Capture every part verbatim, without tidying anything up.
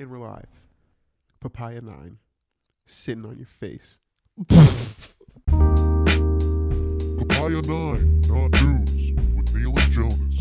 And we're live. Papaya nine. Sitting on your face. Papaya nine, not news, with Neil and Jonas.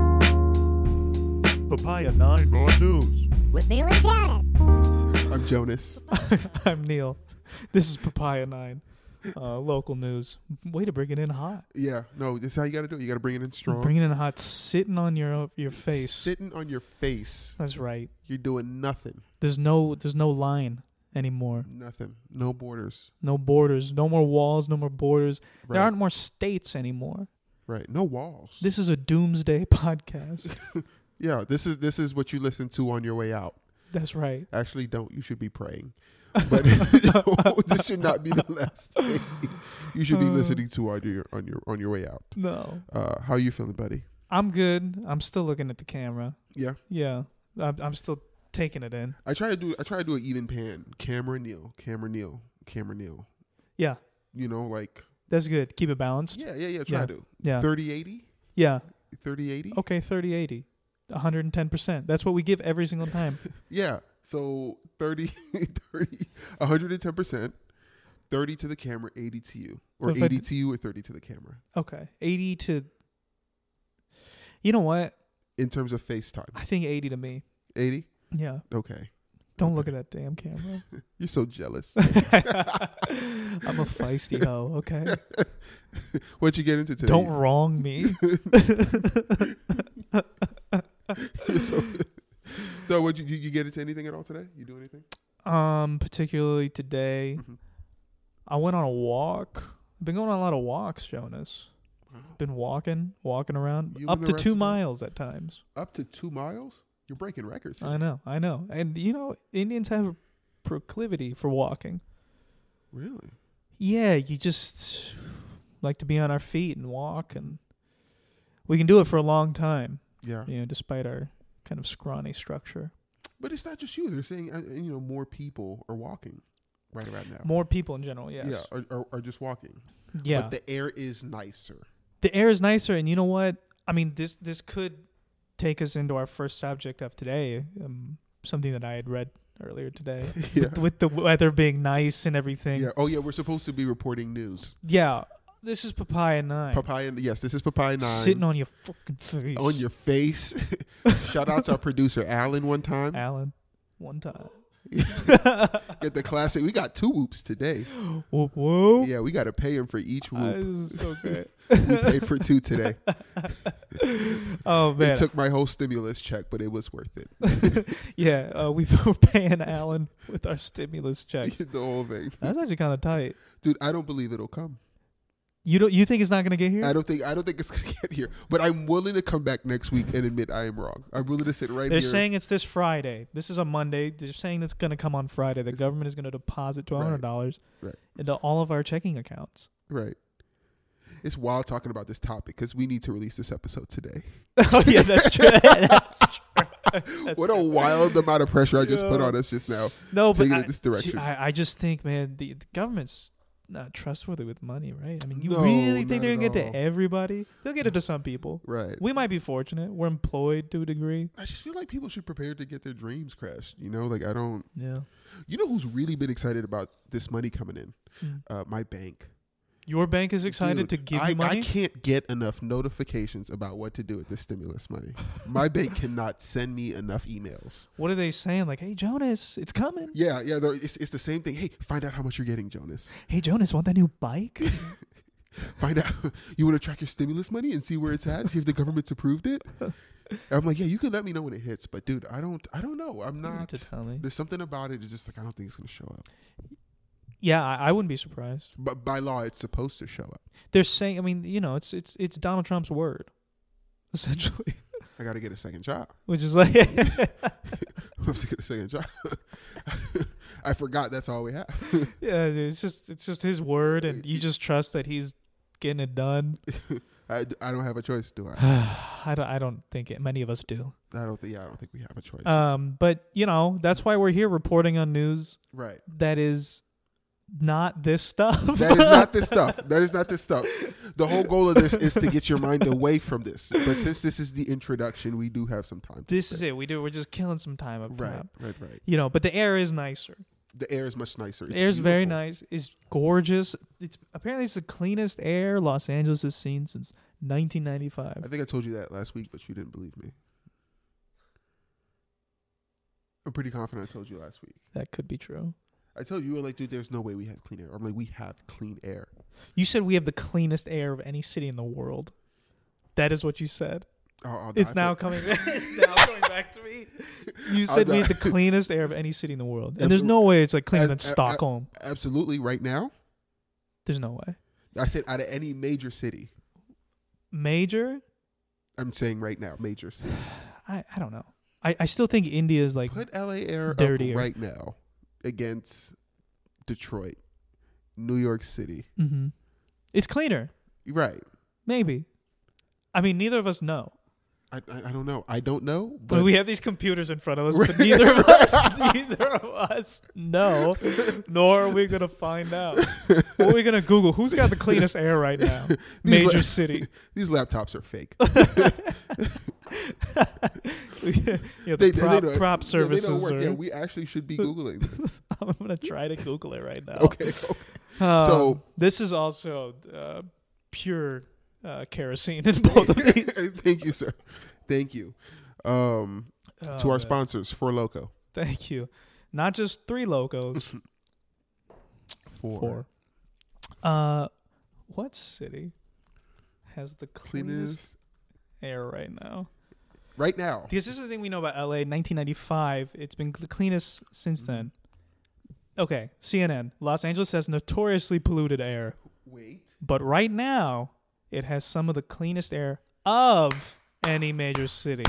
Papaya nine, not news. With Neil and Jonas. I'm Jonas. I'm Neil. This is Papaya nine. Uh, local news. Way to bring it in hot. Yeah, no, this is how you got to do it. You got to bring it in strong. Bring it in hot, sitting on your your face. Sitting on your face. That's right. You're doing nothing. There's no there's no line anymore. Nothing. No borders. No borders. No more walls. No more borders. Right. There aren't more states anymore. Right. No walls. This is a doomsday podcast. Yeah, this is this is what you listen to on your way out. That's right. Actually, don't. You should be praying. But this should not be the last thing you should be listening to on your on your on your way out. No. Uh, how are you feeling, buddy? I'm good. I'm still looking at the camera. Yeah. Yeah. I'm, I'm still taking it in. I try to do I try to do an even pan. Camera Neil, camera Neil, camera Neil. Yeah. You know, like That's good. Keep it balanced. yeah, yeah, yeah. Try Yeah. to Yeah. thirty eighty, Yeah. thirty eighty. Okay, thirty eighty. one hundred ten percent. That's what we give every single time. Yeah. So thirty, thirty, one hundred ten percent. thirty to the camera, eighty to you, or If I eighty d- to you, or thirty to the camera. Okay. eighty to... You know what? In terms of FaceTime, I think eighty to me. eighty. Yeah. Okay. Don't Okay. look at that damn camera. You're so jealous. I'm a feisty hoe, okay? What'd you get into today? Don't wrong me. so, so what you you get into anything at all today? You do anything? Um, particularly today, Mhm. I went on a walk. I've been going on a lot of walks, Jonas. Wow. Been walking, walking around, You up and the to rest two of them? miles at times. Up to two miles? You're breaking records. here. I know, I know. And, you know, Indians have a proclivity for walking. Really? Yeah, you just like to be on our feet and walk, and we can do it for a long time, Yeah. you know, despite our kind of scrawny structure. But it's not just you. They're saying, uh, you know, more people are walking right around now. More people in general, yes. Yeah, are, are, are just walking. Yeah. But the air is nicer. The air is nicer, and you know what? I mean, this this could take us into our first subject of today, um, something that I had read earlier today, Yeah. with, with the weather being nice and everything. Yeah. Oh, yeah. We're supposed to be reporting news. Yeah, this is Papaya nine. Papaya. Yes, this is Papaya nine. Sitting on your fucking face. on your face. Shout out to our producer Alan one time. Alan, one time. Get the classic. We got two whoops today. Whoop whoop. Yeah, we got to pay him for each Ah, whoop. this is so great. We paid for two today. Oh man, It took my whole stimulus check, but it was worth it. yeah, uh, we were paying Alan with our stimulus checks. The whole thing. That's actually kind of tight. Dude, I don't believe it'll come. You don't? You think it's not gonna get here? I don't think I don't think it's gonna get here. But I'm willing to come back next week and admit I am wrong. I'm willing to sit right They're here. saying it's this Friday. This is a Monday. They're saying it's gonna come on Friday. The government is gonna deposit twelve hundred dollars Right. into all of our checking accounts. Right. It's wild talking about this topic because we need to release this episode today. Oh yeah, that's true. That's true. That's What a true. wild amount of pressure I just put Yeah. on us just now. No, but taking it I, this direction. I, I just think, man, the, the government's not trustworthy with money, right? I mean, you No, really think not they're gonna at get all. to everybody? They'll get it to some people. Right. We might be fortunate. We're employed to a degree. I just feel like people should prepare to get their dreams crashed. You know, like I don't. Yeah. You know who's really been excited about this money coming in? Mm. Uh, my bank. Your bank is excited Dude, to give I, you money? I can't get enough notifications about what to do with this stimulus money. My bank cannot send me enough emails. What are they saying? Like, hey, Jonas, it's coming. Yeah, yeah, they're- it's it's the same thing. Hey, find out how much you're getting, Jonas. Hey, Jonas, want that new bike? Find out. You want to track your stimulus money and see where it's at. See if the government's approved it. And I'm like, yeah, you can let me know when it hits, but dude, I don't, I don't know. I'm not. to tell me. There's something about it. It's just like I don't think it's gonna show up. Yeah, I, I wouldn't be surprised. But by law, it's supposed to show up. They're saying, I mean, you know, it's it's it's Donald Trump's word, essentially, I got to get a second job. which is like, I have to get a second job. I forgot that's all we have. yeah, it's just it's just his word, and you just trust that he's getting it done. I, I don't have a choice, do I? I don't I don't think it, many of us do. I don't think. Yeah, I don't think we have a choice. Um, but you know, that's why we're here reporting on news right. that is not this stuff. That is not this stuff. That is not this stuff. The whole goal of this is to get your mind away from this. But since this is the introduction, we do have some time. To This spare. is it. We do. We're just killing some time up Right, top. right, right. You know, but the air is nicer. The air is much nicer. It's The air's very beautiful. nice. It's gorgeous. It's apparently it's the cleanest air Los Angeles has seen since nineteen ninety-five. I think I told you that last week, but you didn't believe me. I'm pretty confident I told you last week. That could be true. I told you, you were like, dude, there's no way we have clean air. I'm like, we have clean air. You said we have the cleanest air of any city in the world. That is what you said. I'll, I'll It's die now for- coming. It's now coming back to me. You I'll said we die. had the cleanest air of any city in the world, and there's Absolute- no way it's like cleaner as- than a- a- Stockholm. Absolutely, right now. There's no way. I said out of any major city. Major? I'm saying right now, major city. I, I don't know. I, I still think India is like Put L A air dirtier. up right now against Detroit, New York City. hmm it's cleaner. Right. Maybe. I mean, neither of us know. I, I I don't know. I don't know. But But we have these computers in front of us, but neither of us, neither of us know, nor are we gonna find out. What are we gonna Google? Who's got the cleanest air right now? These Major la- city. these laptops are fake. yeah, the They- they prop, don't- prop They- services They don't work. are. Yeah, we actually should be googling this. I'm gonna try to Google it right now. Okay. Um, So- this is also uh, pure uh, kerosene in both of these. Thank you, sir. Thank you. Um, Oh, to our man. sponsors, For Loco. Thank you. Not just three locos. For Four. Uh, what city has the cleanest cleanest air right now? right now. Because this is the thing we know about L A. nineteen ninety-five, it's been the cleanest since then. Okay, C N N. Los Angeles has notoriously polluted air, Wait. but right now it has some of the cleanest air of any major city.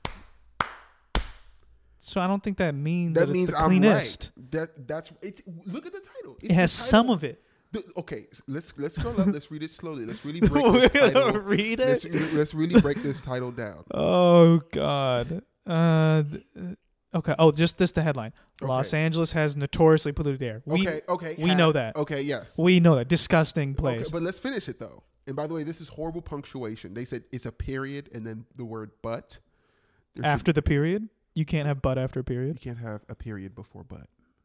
So I don't think that means that, That means it's the I'm cleanest. right. That that's it's. Look at the title. It's It has the some title. of it. The- okay, so let's let's scroll up. Let's read it slowly. Let's really break this title. Read Let's, it. re- let's really break this title down. Oh God. Uh, th- okay. Oh, just this the headline. Los Okay. Angeles has notoriously polluted air. We okay, okay. we have- know that. Okay, yes. we know that disgusting Okay, place. but let's finish it though. And by the way, this is horrible punctuation. They said it's a period and then the word but. There should- After the period, you can't have but after a you period. can't have a period before but.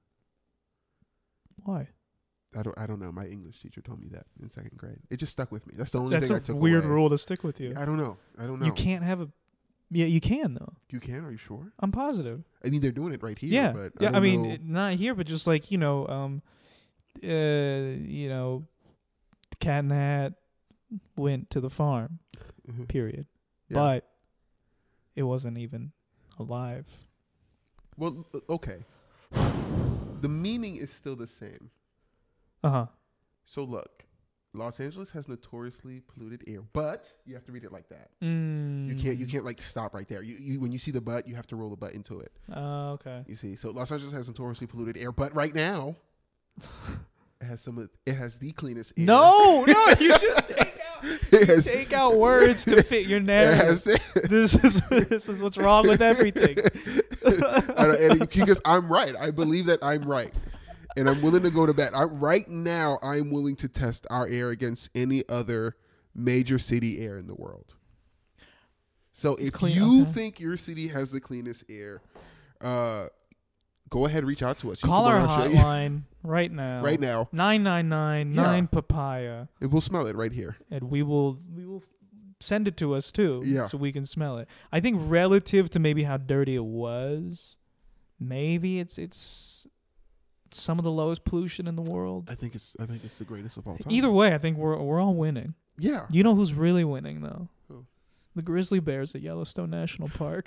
Why? I don't. I don't know. My English teacher told me that in second grade. It just stuck with me. That's the only That's thing I a took weird away. rule to stick with you. I don't know. I don't know. You can't have a. Yeah, you can though. You can? Are you sure? I'm positive. I mean, they're doing it right here. yeah, But yeah. I, I, don't mean, know. it- not here, but just like you know, um, uh, you know, Cat in the Hat went to the farm. Mhm. Period. Yeah. But it wasn't even alive. Well, uh, okay. The meaning is still the same. Uh huh. So look, Los Angeles has notoriously polluted air, but you have to read it like that. Mm. You can't. You can't like stop right there. You, you when you see the but, you have to roll the but into it. Oh, okay. You see. So Los Angeles has notoriously polluted air, but right now, it has some. Of, it has the cleanest air. No, no, you just take out, it has, take out words to fit your it narrative. has, This is this is what's wrong with everything. I don't, and because I'm right. I believe that I'm right. And I'm willing to go to bat. I, right now, I'm willing to test our air against any other major city air in the world. So It's if clean, you okay. think your city has the cleanest air, uh, go ahead, reach out to us. You Call can our go on show- hotline right now. right now. Nine nine nine Yeah. nine papaya, And we'll smell it right here. and we will we will send it to us too, Yeah. so we can smell it. I think relative to maybe how dirty it was, maybe it's it's some of the lowest pollution in the world. I think it's. I think it's the greatest of all time. Either way, I think we're we're all winning. Yeah. You know who's really winning though? Who? The grizzly bears at Yellowstone National Park.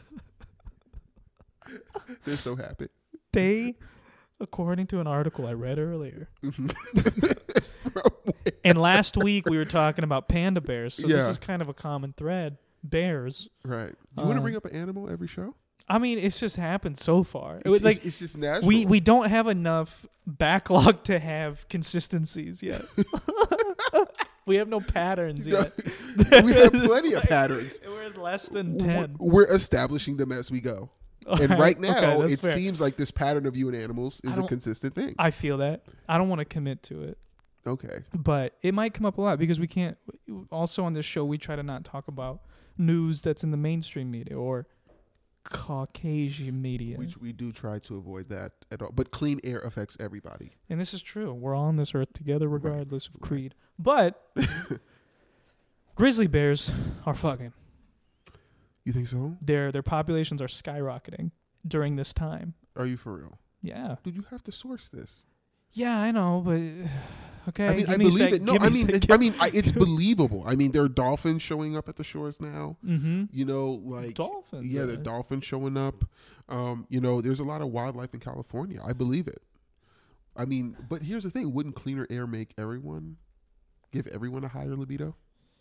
They're so happy. They, according to an article I read earlier, From and last week we were talking about panda bears, so this Yeah. is kind of a common thread. Bears. Right. You want to Um, bring up an animal every show? I mean, it's just happened so far. It It's, was like it's, it's just natural. we we don't have enough backlog to have consistencies yet. We have no patterns No, yet. we have It's plenty of like- patterns. We're at less than W- ten. We're establishing them as we go. And right, right now, okay, that's it fair. seems like this pattern of you and animals I is a don't- consistent thing. I feel that. I don't want to commit to it, Okay. but it might come up a lot because we can't. Also on this show, we try to not talk about news that's in the mainstream media or Caucasian media. We, we do try to avoid that at all. But clean air affects everybody. And this is true. We're all on this earth together regardless of right. creed. But grizzly bears are fucking. You think so? Their their populations are skyrocketing during this time. Are you for real? Yeah. Dude, you have to source this. Yeah, I know, but okay. I mean, give I me a believe sec- it. No, give me I a mean, sec- it, I mean, I, it's believable. I mean, there are dolphins showing up at the shores now. Mm-hmm. You know, like Dolphins. Yeah, there are uh, dolphins showing up. Um, you know, there's a lot of wildlife in California. I believe it. I mean, but here's the thing: wouldn't cleaner air make everyone, give everyone a higher libido?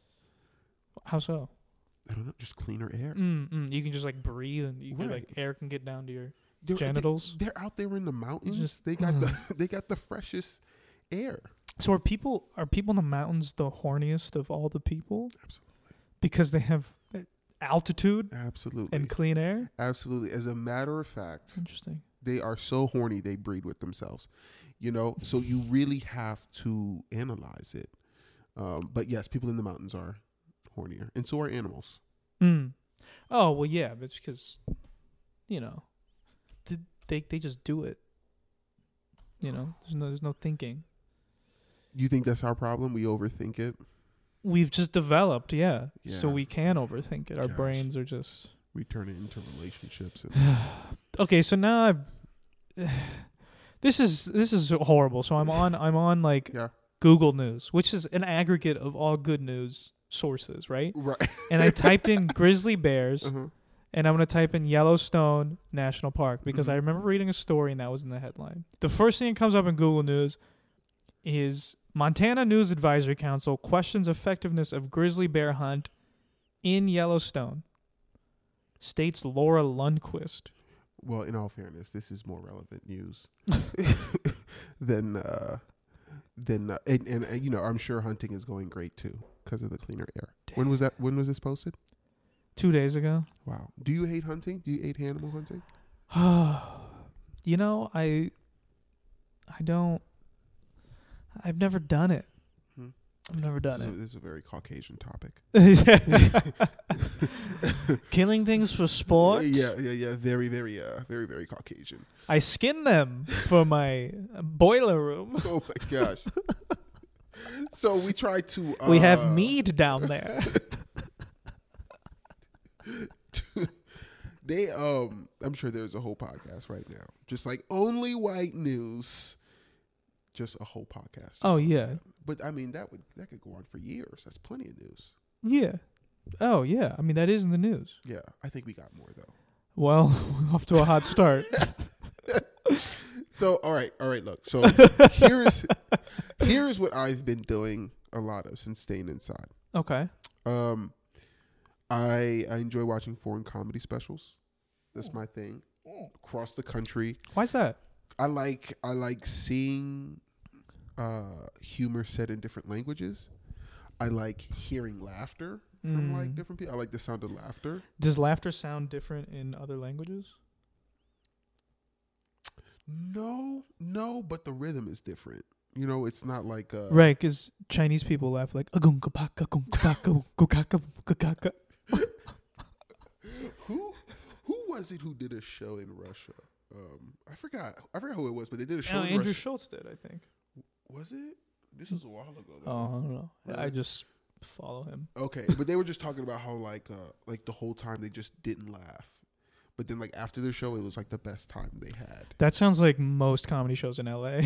How so? I don't know, just cleaner air. Mm, mm, you can just like breathe, and you can, Right. like air can get down to your They're, genitals. They, are out there in the mountains. just- they got the they got the freshest air. So are people are people in the mountains the horniest of all the people Absolutely, because they have uh, altitude absolutely, and clean air? absolutely. As a matter of fact, Interesting. they are so horny they breed with themselves. You know, so you really have to analyze it. Um, but yes, people in the mountains are hornier, and so are animals. Mm. Oh well, yeah, but it's because you know th- they they just do it. You know, there's no there's no thinking. You think that's our problem? We overthink it. We've just developed, yeah, so Yeah. we can overthink it. Our Gosh. brains are just We turn it into relationships. And okay. So now I've this is this is horrible. So I'm on I'm on like yeah, Google News, which is an aggregate of all good news sources, right? right. And I typed in grizzly bears, Uh-huh. and I'm going to type in Yellowstone National Park because Mhm. I remember reading a story and that was in the headline. The first thing that comes up in Google News is Montana News Advisory Council questions effectiveness of grizzly bear hunt in Yellowstone. States Laura Lundquist. Well, in all fairness, this is more relevant news than uh, than uh, and, and uh, you know, I'm sure hunting is going great too because of the cleaner air. When was that? When was this posted? Two days ago. Wow. Do you hate hunting? Do you hate animal hunting? You know, I I don't I've never done it. Hmm. I've never done This it. is, a, this is a very Caucasian topic. Killing things for sport. Yeah, yeah, yeah. Very, very, uh, very, very Caucasian. I skin them for my boiler room. Oh my gosh. So we try to. Uh, We have mead down there. They um, I'm sure there's a whole podcast right now, just like only white news. Just a whole podcast. just Oh, on yeah. that. But I mean that would that could go on for years. That's plenty of news. Yeah. Oh, yeah. I mean, that is in the news. Yeah, I think we got more though. Well, we're off to a hot start. So all right, all right. Look, so here's here's what I've been doing a lot of since staying inside. Okay. Um, I I enjoy watching foreign comedy specials. That's my thing. Across the country, Why's that? I like I like seeing uh, humor said in different languages. I like hearing laughter from like Mm. different people. I like the sound of laughter. Does laughter sound different in other languages? No, no, but the rhythm is different. You know, it's not like uh, Right, because Chinese people laugh like "Agunka-paka, agunka-paka, gukaka, gukaka." Who who was it who did a show in Russia? Um, I forgot. I forgot who it was, but they did a show Oh, in Andrew Russia. Schultz did, I think. Was it? This was a while ago. Though. Oh, I don't know. I Really? just follow him. Okay, but they were just talking about how like uh like the whole time they just didn't laugh, but then like after the show it was like the best time they had. That sounds like most comedy shows in L A.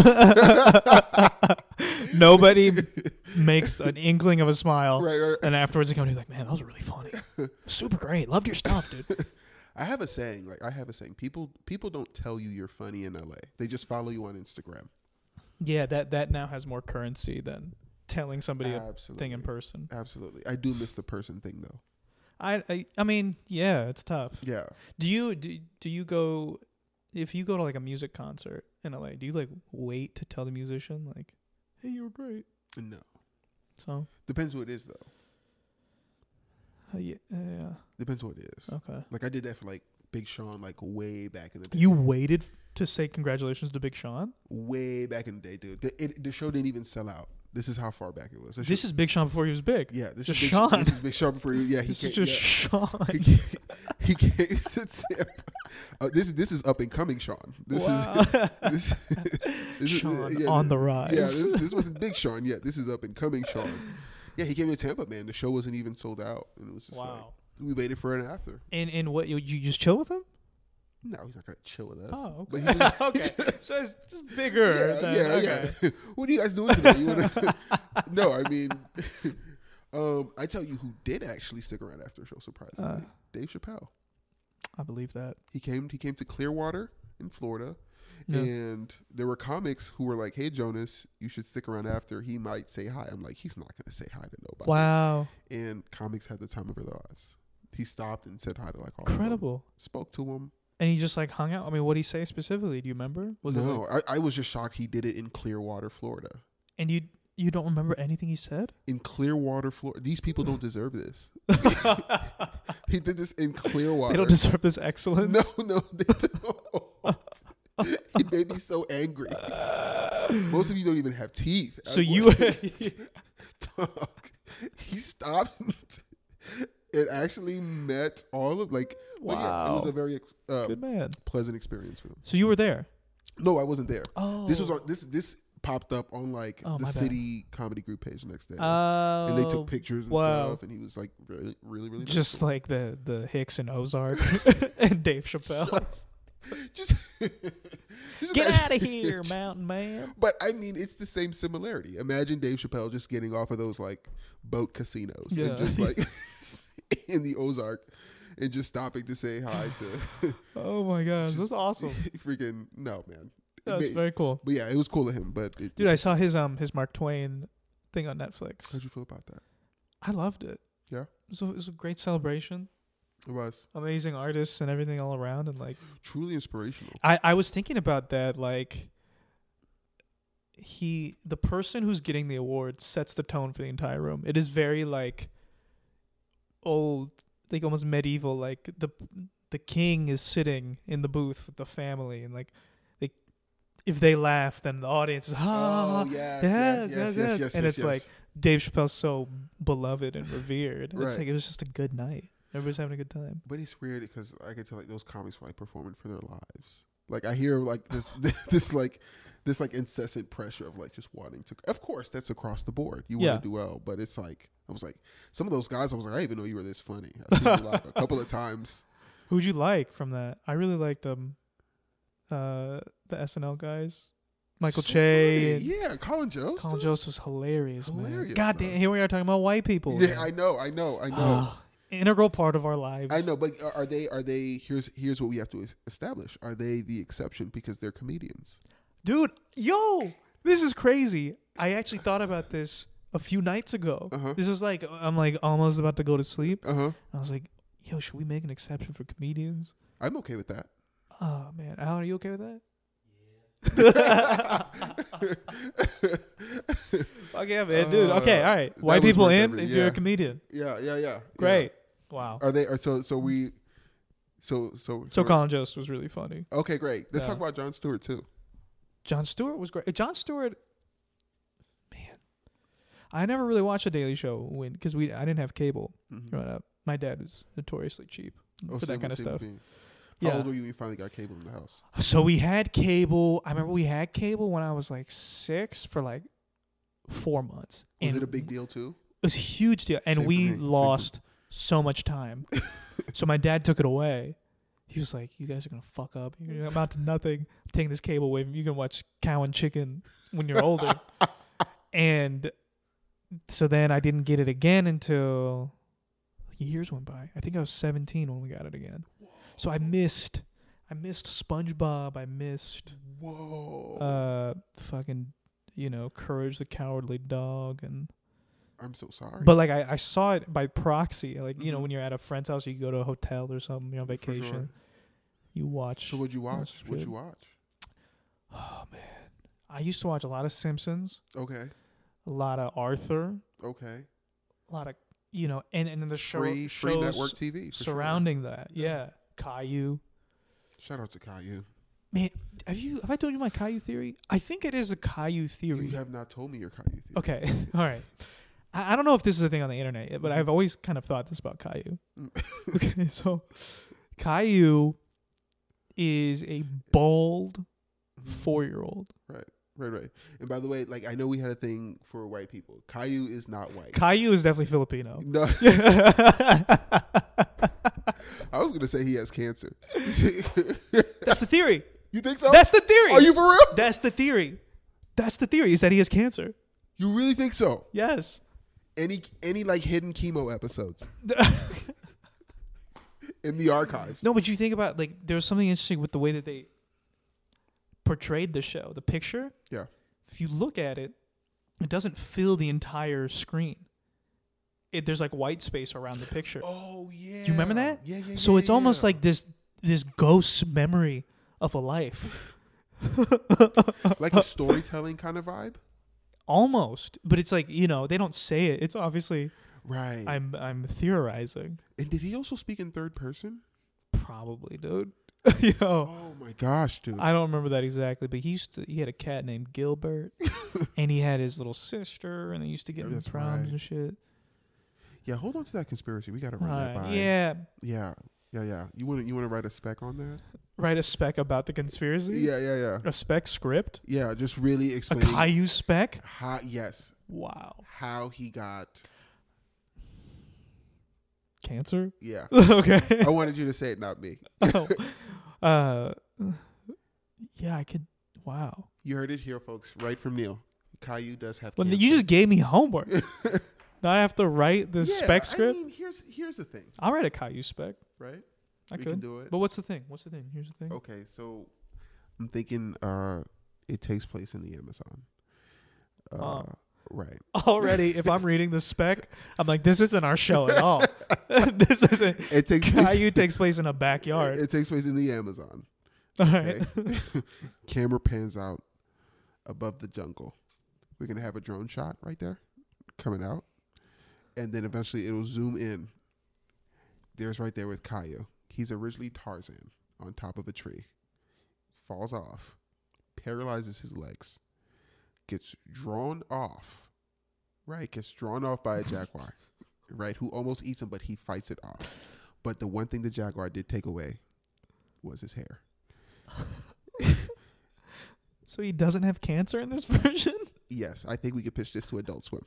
Nobody makes an inkling of a smile, Right, right. and afterwards they come to you like, "Man, that was really funny. Super great. Loved your stuff, dude." I have a saying, like I have a saying. People people don't tell you you're funny in L A. They just follow you on Instagram. Yeah, that that now has more currency than telling somebody a Absolutely. thing in person. Absolutely. I do miss the person thing though. I, I I mean, yeah, it's tough. Yeah. Do you do, do you go if you go to like a music concert in L A, do you like wait to tell the musician like, "Hey, you were great"? No. So, Depends who it is though. uh, yeah, uh, yeah. Depends who it is. Okay. Like I did that for like Big Sean like way back in the day. You waited to say congratulations to Big Sean? Way back in the day, dude. The, it, the show didn't even sell out. This is how far back it was. This is Big Sean before he was big. Yeah, this just is Big Sean. This is Big Sean before he, yeah, he This came, is just yeah. Sean. He came, he came to Tampa. Uh, this is this is up and coming Sean. This Wow. is this, this Sean is, yeah, on the Yeah, rise. this, this wasn't Big Sean yet. This is up and coming Sean. Yeah, he came to Tampa, man. The show wasn't even sold out, and it was just Wow. like we waited for it after. And and what you, you just chill with him? No, he's not gonna chill with us. Oh, okay. But he was, okay. So it's just bigger. yeah, than, yeah, okay. yeah. What are you guys doing today? You wanna, no, I mean, um, I tell you who did actually stick around after the show, surprisingly, Uh. Dave Chappelle. I believe that. He came. He came to Clearwater in Florida, Yeah. and there were comics who were like, "Hey, Jonas, you should stick around after. He might say hi." I'm like, "He's not gonna say hi to nobody." Wow. And comics had the time of their lives. He stopped and said hi to like all of them. Incredible. Spoke to him. And he just like hung out. I mean, what did he say specifically? Do you remember? Was it no, like, I, I was just shocked he did it in Clearwater, Florida. and you you don't remember anything he said? In Clearwater, Florida. These people don't deserve this. He did this in Clearwater. They don't deserve this excellence. No, no, they don't. He made me so angry. Most of you don't even have teeth. So I- you Dog, he stopped and actually met all of like. but yeah, it was Wow. a very uh, good man. pleasant experience with him. So you were there. No, I wasn't there. Oh. This was on this this popped up on like Oh, the my bad. city comedy group page the next day, Oh. and they took pictures and wow. stuff, and he was like really, really, really nice Just to like the the Hicks and Ozark and Dave Chappelle. him. just, just Get imagine- out of here, mountain man. But I mean, it's the same similarity. Imagine Dave Chappelle just getting off of those like boat casinos Yeah. and just like in the Ozark and just stopping to say hi to Oh my gosh, Just- that's awesome. freaking no man. It That's made- very cool. But yeah, it was cool of him. But it, Dude, I saw his um his Mark Twain thing on Netflix. how'd you feel about that? I loved it. Yeah? So it was a great celebration. It was Amazing artists and everything all around, and like truly inspirational. I, I was thinking about that, like he the person who's getting the award sets the tone for the entire room. It is very like old, like almost medieval, like the the king is sitting in the booth with the family, and like they if they laugh then the audience is ah Oh, yes, yes, yes, yes, yes, yes, yes, yes, and yes, it's like yes. Dave Chappelle's so beloved and revered. It's Right. like it was just a good night. Everybody's having a good time. But it's weird because I can tell like those comics were like performing for their lives. Like I hear like this this like this like incessant pressure of like just wanting to. Of course, that's across the board. You want Yeah. to do well, but it's like I was like some of those guys. I was like I didn't even know you were this funny. I've seen you laugh a couple of times. Who'd you like from that? I really liked um, uh, the S N L guys, Michael So Che. funny. And Yeah, Colin Jost. Colin Jost was hilarious, Hilarious, man. God man. damn, here we are talking about white people. Yeah, I know, I know, I know. Integral part of our lives. I know, but are- are they? Are they? Here's here's what we have to es- establish. Are they the exception because they're comedians? Dude, yo, this is crazy. I actually thought about this a few nights ago. Uh-huh. This is like, I'm like almost about to go to sleep. Uh huh. I was like, yo, should we make an exception for comedians? I'm okay with that. Oh, man. Al, are you okay with that? Okay, man, dude. Okay, all right. that White was people worth in every- if you're yeah. a comedian. Yeah, yeah, yeah. Great. Yeah. Wow. Are they? Are so so we. So so So Colin Jost was really funny. Okay, great. Let's Yeah. talk about Jon Stewart too. Jon Stewart was great. Jon Stewart, man, I never really watched a Daily Show when because we I didn't have cable Mhm. growing up. My dad was notoriously cheap Oh, for same- that kind of same stuff. with me. How Yeah. old were you when you finally got cable in the house? So we had cable. I remember we had cable when I was like six for like four months. Was And it a big deal too? It was a huge deal, and Same for we me, same for- lost so much time. So my dad took it away. He was like, "You guys are gonna fuck up. You're gonna amount to nothing. I'm taking this cable away from you. You can watch Cow and Chicken when you're older." And so then I didn't get it again until years went by. I think I was seventeen when we got it again. So I missed, I missed SpongeBob. I missed Whoa. uh fucking you know Courage the Cowardly Dog and. I'm so sorry. But like I, I saw it by proxy. Like, you know, Mhm. when you're at a friend's house or you go to a hotel or something, you're on For sure. vacation. You watch. so what'd you watch? That's What'd good. you watch? Oh man. I used to watch a lot of Simpsons, Okay. a lot of Arthur, Okay. a lot of you know, and, and then the show Free free shows network T V. for sure. surrounding that. Yeah. Caillou. Shout out to Caillou. Man, have you have I told you my Caillou theory? I think it is a Caillou theory. You have not told me your Caillou theory. Okay, all right. I, I don't know if this is a thing on the internet yet, but I've always kind of thought this about Caillou. Okay, so Caillou is a bald four-year-old. Right, right, right. And by the way, like I know we had a thing for white people. Caillou is not white. Caillou is definitely Filipino. No. I was gonna say he has cancer. That's the theory. You think so? That's the theory. Are you for real? That's the theory. That's the theory. Is that he has cancer? You really think so? Yes. Any any like hidden chemo episodes in the archives? No, but you think about like there was something interesting with the way that they portrayed the show, the picture. Yeah. If you look at it, it doesn't fill the entire screen. It, there's like white space around the picture. Oh yeah. Do you remember that? Yeah, yeah. So yeah, it's almost yeah. like this this ghost memory of a life. Like a storytelling kind of vibe. Almost, but it's like, you know, they don't say it. It's obviously Right. I'm I'm theorizing. And did he also speak in third person? Probably, dude. Yo, Oh my gosh, dude. I don't remember that exactly, but he used to. He had a cat named Gilbert, and he had his little sister, and they used to get in That's problems right. and shit. Yeah, hold on to that conspiracy. We got to run that Right? by. Yeah. Yeah. Yeah, yeah. You want to you want to write a spec on that? Write a spec about the conspiracy. Yeah, yeah, yeah. A spec script. Yeah, just really A explaining Caillou spec. how yes, Wow. how he got Cancer. yeah. Okay. I wanted you to say it, not me. Oh. Uh. Yeah, I could. Wow. You heard it here, folks. Right from Neil. Caillou does have Well, cancer. you just gave me homework. Now I have to write the yeah, spec script. I mean, here's here's the thing, I'll write a Caillou spec. right? I we could. can do it. But what's the thing? What's the thing? Here's the thing. Okay, so I'm thinking uh it takes place in the Amazon. Uh, Oh. Right. Already, if I'm reading the spec, I'm like, this isn't our show at all. This isn't. It takes place, Caillou takes place in a backyard. it takes place in the Amazon. All right. Okay. Camera pans out above the jungle. We're gonna have a drone shot right there coming out. And then eventually it'll zoom in. There's right there with Caillou. He's originally Tarzan on top of a tree. Falls off. Paralyzes his legs. Gets drawn off. Right? Gets drawn off by a jaguar. Right? Who almost eats him, but he fights it off. But the one thing the jaguar did take away was his hair. So he doesn't have cancer in this version? Yes, I think we could pitch this to Adult Swim.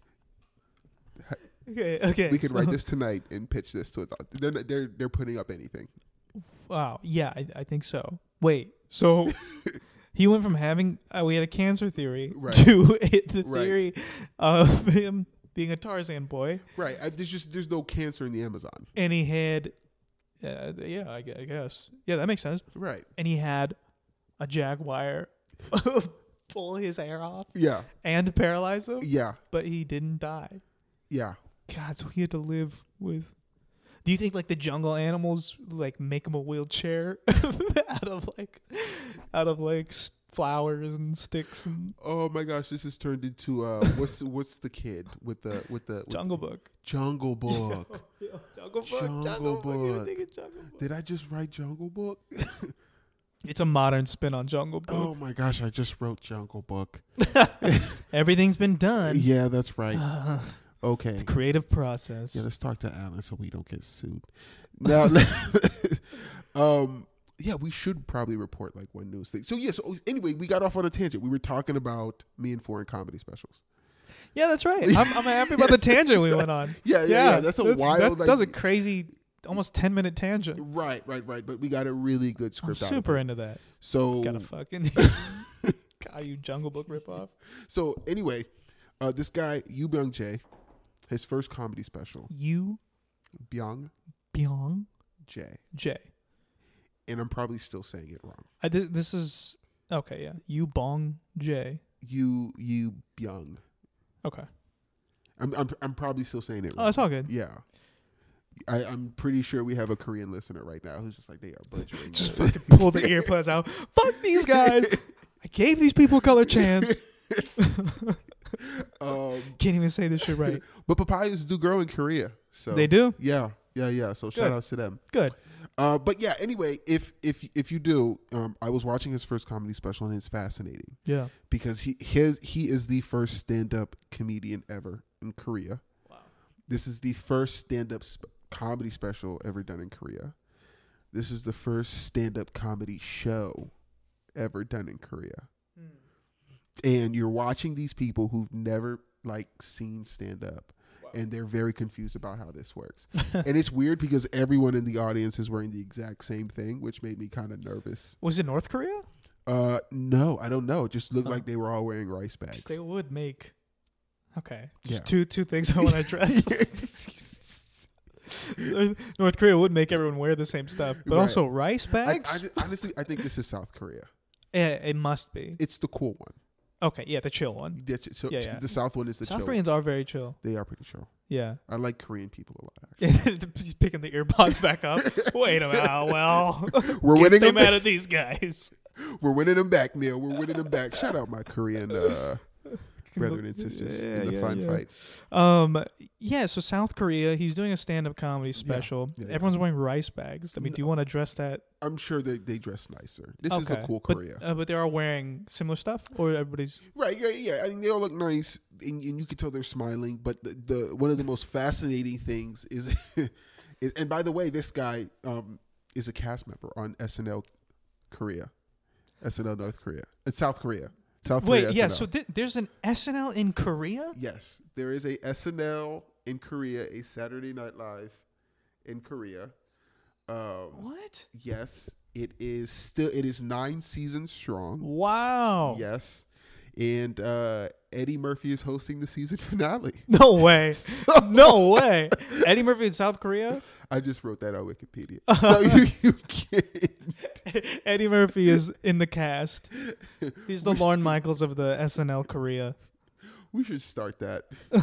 Okay, okay. We could so- write this tonight and pitch this to Adult. They're not- they're they're putting up anything. Wow. Yeah, I, I think so. Wait. So he went from having uh, we had a cancer theory Right. to it, the Right. theory of him being a Tarzan boy, Right. I, there's just there's no cancer in the Amazon. and he had, uh, yeah, I, gu- I guess, yeah, that makes sense. Right. And he had a jaguar pull his hair off Yeah. and paralyze him, Yeah. but he didn't die. Yeah. God, so he had to live with. Do you think like the jungle animals like make him a wheelchair out of like, out of like s- flowers and sticks and Oh my gosh, this has turned into uh what's what's the kid with the with the with Jungle Book? Jungle Book. Yo, Jungle Book, Jungle Jungle Book. You Book. think it's Jungle Book? Did I just write Jungle Book? It's a modern spin on Jungle Book. Oh my gosh, I just wrote Jungle Book. Everything's been done. Yeah, that's right. Uh, Okay. the creative process. Yeah, let's talk to Alan so we don't get sued. Now, um, yeah, we should probably report like one news thing. So yeah, so anyway, we got off on a tangent. We were talking about me and foreign comedy specials. Yeah, that's right. I'm, I'm happy about the tangent we went on. Yeah, yeah, yeah. That's a wild. That, like, that was a crazy, almost ten minute tangent. right, right, right. But we got a really good I'm script. out of super it. into that. So Got a fucking Caillou Jungle Book ripoff. so anyway, uh, this guy Yu Byung Jae, his first comedy special, You Byung Byung Jae, J. and I'm probably still saying it wrong. I, this, this is okay. Yeah, you Bong J. Yu Yu Byung. Okay. I'm I'm I'm probably still saying it Oh, wrong. it's all good. Yeah. I, I'm pretty sure we have a Korean listener right now who's just like, they are butchering. Just this. fucking pull the earplugs out. Fuck these guys. I gave these people color chance. um, Can't even say this shit right. but papayas do grow in Korea. So They do? Yeah, yeah, yeah. So shout Good. outs to them. Good. Uh, but yeah, anyway, if if if you do, um, I was watching his first comedy special and it's fascinating Yeah. because he his he is the first stand up comedian ever in Korea. Wow. This is the first stand up sp- comedy special ever done in Korea. This is the first stand up comedy show ever done in Korea. And you're watching these people who've never like seen stand up. Wow. And they're very confused about how this works. And it's weird because everyone in the audience is wearing the exact same thing, which made me kind of nervous. Was it North Korea? Uh, no, I don't know. It just looked Oh. like they were all wearing rice bags. They would make. Okay. Just Yeah. two two things I want to address. North Korea would make everyone wear the same stuff, but Right. also rice I, bags. I ju- honestly, I think this is South Korea. Yeah, it must be. It's the cool one. Okay, yeah, the chill one. The, ch- so- Yeah, yeah. the South one is the South chill. Koreans are very chill. They are pretty chill. Yeah. I like Korean people a lot. Actually. He's picking the earpods back up. Wait a minute. Oh, well, We're get winning so them. mad at these guys. We're winning them back, Neil. We're winning them back. Shout out my Korean uh, brethren and sisters Yeah, in the yeah, fun yeah. fight. Um, yeah. So South Korea, he's doing a stand-up comedy special. yeah, yeah. Everyone's wearing rice bags. I mean, do you want to address that? I'm sure they, they dress nicer. This is the Okay. cool but, Korea. Uh, but they are wearing similar stuff, or everybody's. Right, yeah, yeah. I mean, they all look nice, and, and you can tell they're smiling. But the, the one of the most fascinating things is, is and by the way, this guy um, is a cast member on S N L Korea, S N L North Korea, and South Korea. South Wait, Korea yeah. S N L. So th- there's an S N L in Korea. Yes, there is a S N L in Korea, a Saturday Night Live in Korea. Um, What? Yes, it is still. It is nine seasons strong. Wow. Yes, and uh, Eddie Murphy is hosting the season finale. No way. So, No way. Eddie Murphy in South Korea? I just wrote that on Wikipedia. So you, you can. Eddie Murphy is in the cast. He's the Lorne Michaels of the S N L Korea. We should start that.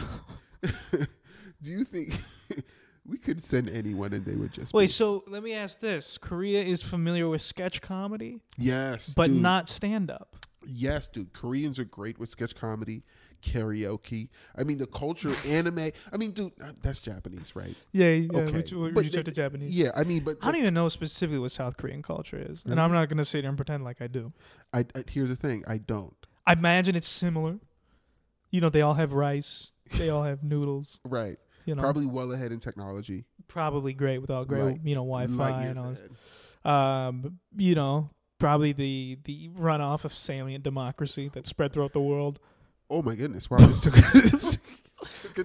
Do you think we could send anyone and they would just Wait, be, so let me ask this. Korea is familiar with sketch comedy, yes, but dude. not stand-up. Yes, dude. Koreans are great with sketch comedy, karaoke. I mean, the culture, anime. I mean, dude, uh, that's Japanese, right? Yeah, yeah. Okay. Which, which, But which they- to Japanese. Yeah, I mean, but I don't even know specifically what South Korean culture is, and Really? I'm not going to sit here and pretend like I do. I, I here's the thing. I don't. I imagine it's similar. You know, they all have rice. They all have noodles. Right. You know, Probably well ahead in technology. probably great with all great, Right. you know, Wi-Fi Light and all. years This. ahead. Um, you know, probably the the runoff of salient democracy that spread throughout the world. Oh my goodness! Wow, this took, this took a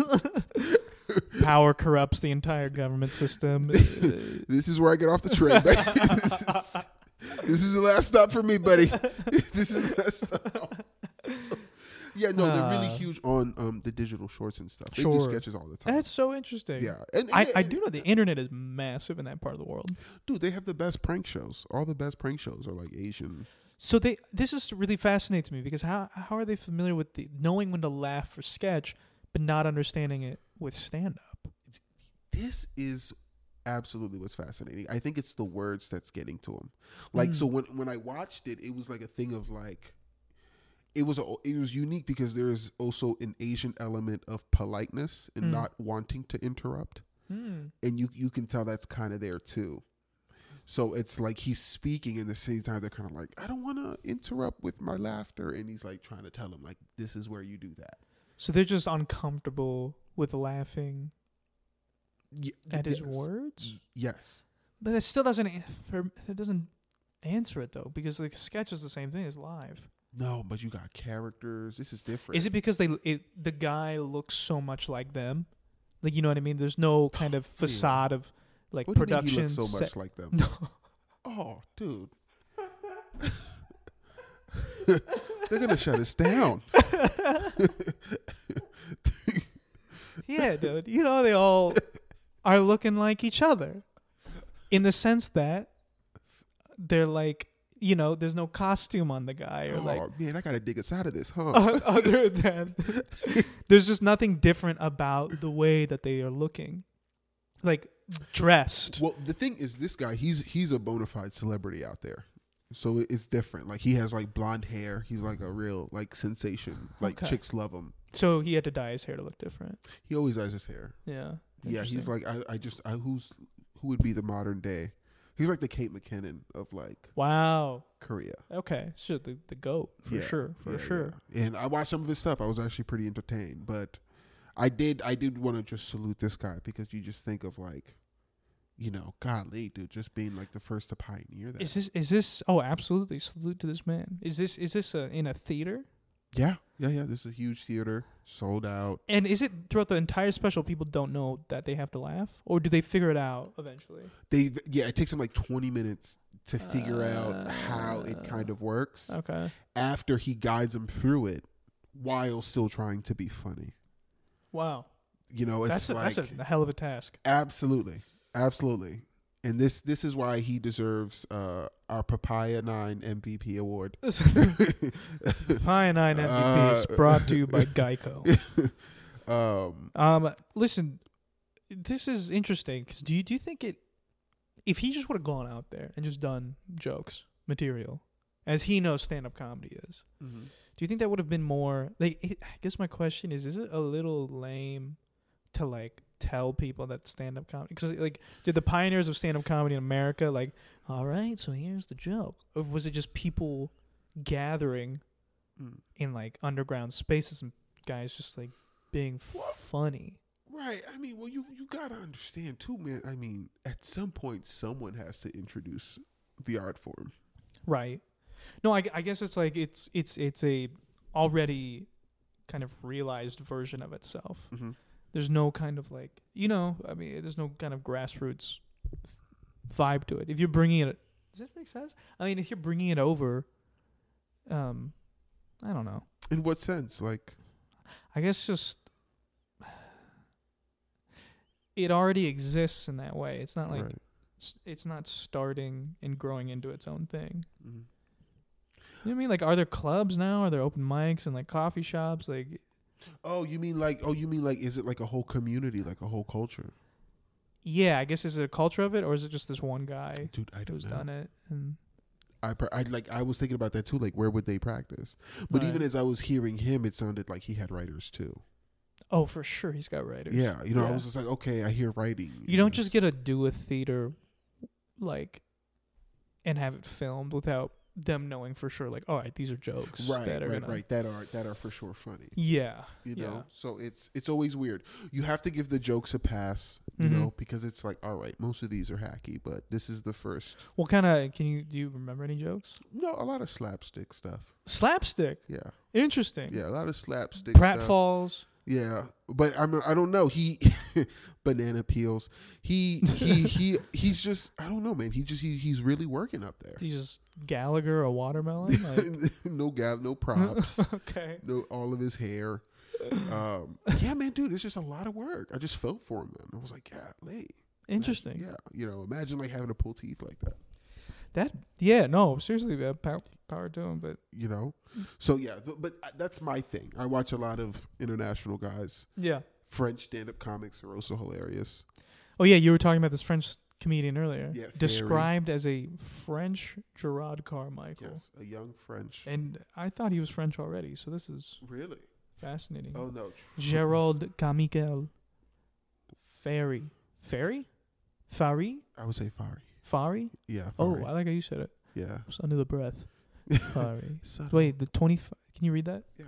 turn. Power corrupts the entire government system. Uh, This is where I get off the train. Buddy. this, is, this is the last stop for me, buddy. This is the last stop. So, yeah, no, they're really Uh, huge on um, the digital shorts and stuff. They Sure. do sketches all the time. That's so interesting. yeah, and, and I, they- I and- do know the internet is massive in that part of the world. dude, they have the best prank shows. All the best prank shows are like Asian. So they this is really fascinates me because how how are they familiar with the knowing when to laugh for sketch but not understanding it with stand up? This is absolutely what's fascinating. I think it's the words that's getting to them. Like, Mm. so when when I watched it, it was like a thing of like, it was a, it was unique because there is also an Asian element of politeness and Mm. not wanting to interrupt, Hmm. and you you can tell that's kind of there too. So it's like he's speaking, and at the same time they're kind of like, I don't want to interrupt with my laughter, and he's like trying to tell him like, this is where you do that. So they're just uncomfortable with laughing Ye- at his yes. words? Y- Yes. But that still doesn't an- for- it doesn't answer it though because the sketch is the same thing as live. No, but you got characters. This is different. Is it because they it, the guy looks so much like them? Like you know what I mean? There's no kind of facade of like What do you mean production. he looks so much set- like them? No. Oh, dude. They're gonna shut us down. Yeah, dude. You know they all are looking like each other in the sense that they're like, you know, there's no costume on the guy or Oh like man, I gotta dig us out of this, huh? other than there's just nothing different about the way that they are looking. Like dressed. Well, the thing is, this guy, he's he's a bona fide celebrity out there, so it's different. Like he has like blonde hair. He's like a real like sensation. Like Okay. chicks love him. So he had to dye his hair to look different. He always has his hair. Yeah. Yeah, he's Interesting. like I, I just I, who's who would be the modern day He's like the Kate McKinnon of like Wow. Korea. Okay. So the the goat for Yeah, sure. For yeah, sure. yeah. And I watched some of his stuff. I was actually pretty entertained. But I did I did want to just salute this guy because you just think of like, you know, golly, dude, just being like the first to pioneer that. Is this is this? Oh, absolutely. Salute to this man. Is this is this a, in a theater? Yeah, yeah, yeah. This is a huge theater, sold out. And is it throughout the entire special? People don't know that they have to laugh, or do they figure it out eventually? They yeah, it takes them like twenty minutes to figure out Uh, how it kind of works. Okay. After he guides them through it, while still trying to be funny. Wow. You know, it's That's a, like that's a hell of a task. absolutely, absolutely. And this this is why he deserves uh, our Papaya Nine M V P award. Pie Nine M V P is Uh, brought to you by Geico. um, Um, listen, this is interesting. 'Cause do you do you think it? If he just would have gone out there and just done jokes, material, as he knows stand-up comedy is, mm-hmm. do you think that would have been more? Like, it, I guess my question is: is it a little lame to like tell people that stand-up comedy? Because like, did the pioneers of stand-up comedy in America like, all right, so here's the joke, or was it just people gathering Mm. in like underground spaces and guys just like being f- funny? Right. I mean, well, you you gotta understand too, man. I mean, at some point, someone has to introduce the art form. Right. No, I, I guess it's like it's it's it's a already kind of realized version of itself. Mm-hmm. There's no kind of like, you know, I mean, there's no kind of grassroots vibe to it. If you're bringing it, does this make sense? I mean, if you're bringing it over, um, I don't know. In what sense? Like, I guess just it already exists in that way. It's not like right. it's, it's not starting and growing into its own thing. Mm-hmm. You know what I mean? Like, are there clubs now? Are there open mics and like coffee shops? Like, Oh, you mean like? Oh, you mean like? Is it like a whole community, like a whole culture? yeah, I guess is it a culture of it, or is it just this one guy Dude, I don't who's know. done it? And I, pr- I like. I was thinking about that too. Like, where would they practice? But Right. even as I was hearing him, it sounded like he had writers too. oh, for sure, he's got writers. Yeah, you know, I Yeah. was just like, okay, I hear writing. You don't just get to do a theater, like, and have it filmed without them knowing for sure, like, all right, these are jokes. right, that are right, gonna, right. That are that are for sure funny. Yeah. You yeah. know, so it's it's always weird. You have to give the jokes a pass, you Mhm. know, because it's like, all right, most of these are hacky, but this is the first. What kind of, can you, do you remember any jokes? No, a lot of slapstick stuff. Slapstick. Yeah, Interesting. yeah, a lot of slapstick. stuff. Pratfalls. Yeah, but I'm I don't know. He banana peels. He he he he's just I don't know, man. He just he he's really working up there. He's just Gallagher, a watermelon. Like, no gal, no props. okay. No, all of his hair. Um, yeah, man, dude, it's just a lot of work. I just felt for him, man. I was like, yeah, late. Interesting. Yeah, you know, imagine like having to pull teeth like that. That, yeah, no, seriously, uh, power, power to him, but You know, so yeah, but, but that's my thing. I watch a lot of international guys. yeah. French stand-up comics are also hilarious. Oh, yeah, you were talking about this French comedian earlier. Yeah, Described as a French Gerard Carmichael. Yes, a young French. And I thought he was French already, so this is Really? fascinating. Oh no, Gerard Carmichael. Ferry. Ferry? Fari? I would say Fari. Fari? Yeah. Oh, Fari. I like how you said it. yeah. Just under the breath. Fari. Subtle. Wait, the twenty. Can you read that? Yeah.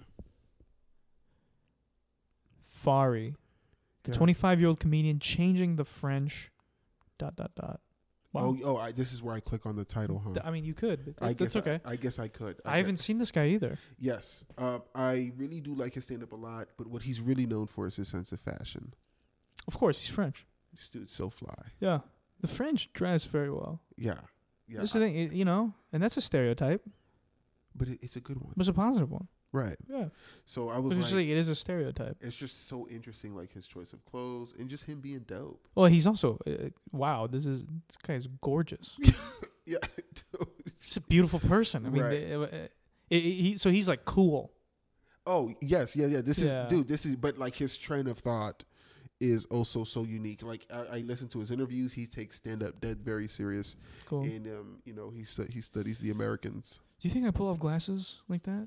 Fari, the Yeah. twenty-five-year-old comedian changing the French. Dot dot dot. Wow. Oh, oh, I, this is where I click on the title, huh? Th- I mean, you could. But I that's, guess that's okay. I, I guess I could. I, haven't seen this guy either. Yes, um, I really do like his stand-up a lot, but what he's really known for is his sense of fashion. Of course, he's French. This dude's so fly. Yeah, the French dress very well. Yeah, yeah. That's the I- thing, it- you know, and that's a stereotype, but it, it's a good one, but it's a positive one. right? Yeah, So I but was it's like, just like, it is a stereotype. it's just so interesting, like his choice of clothes and just him being dope. Well, he's also uh, wow. This is this guy's gorgeous. Yeah, dude. He's a beautiful person. I mean, Right. the- uh, uh, it- it- he so he's like cool. Oh yes, yeah, yeah. This Yeah. is, dude. This is, but like his train of thought is also so unique. Like I, I listen to his interviews. He takes stand up dead very serious, Cool. and um, you know, he stu- he studies the Americans. Do you think I pull off glasses like that?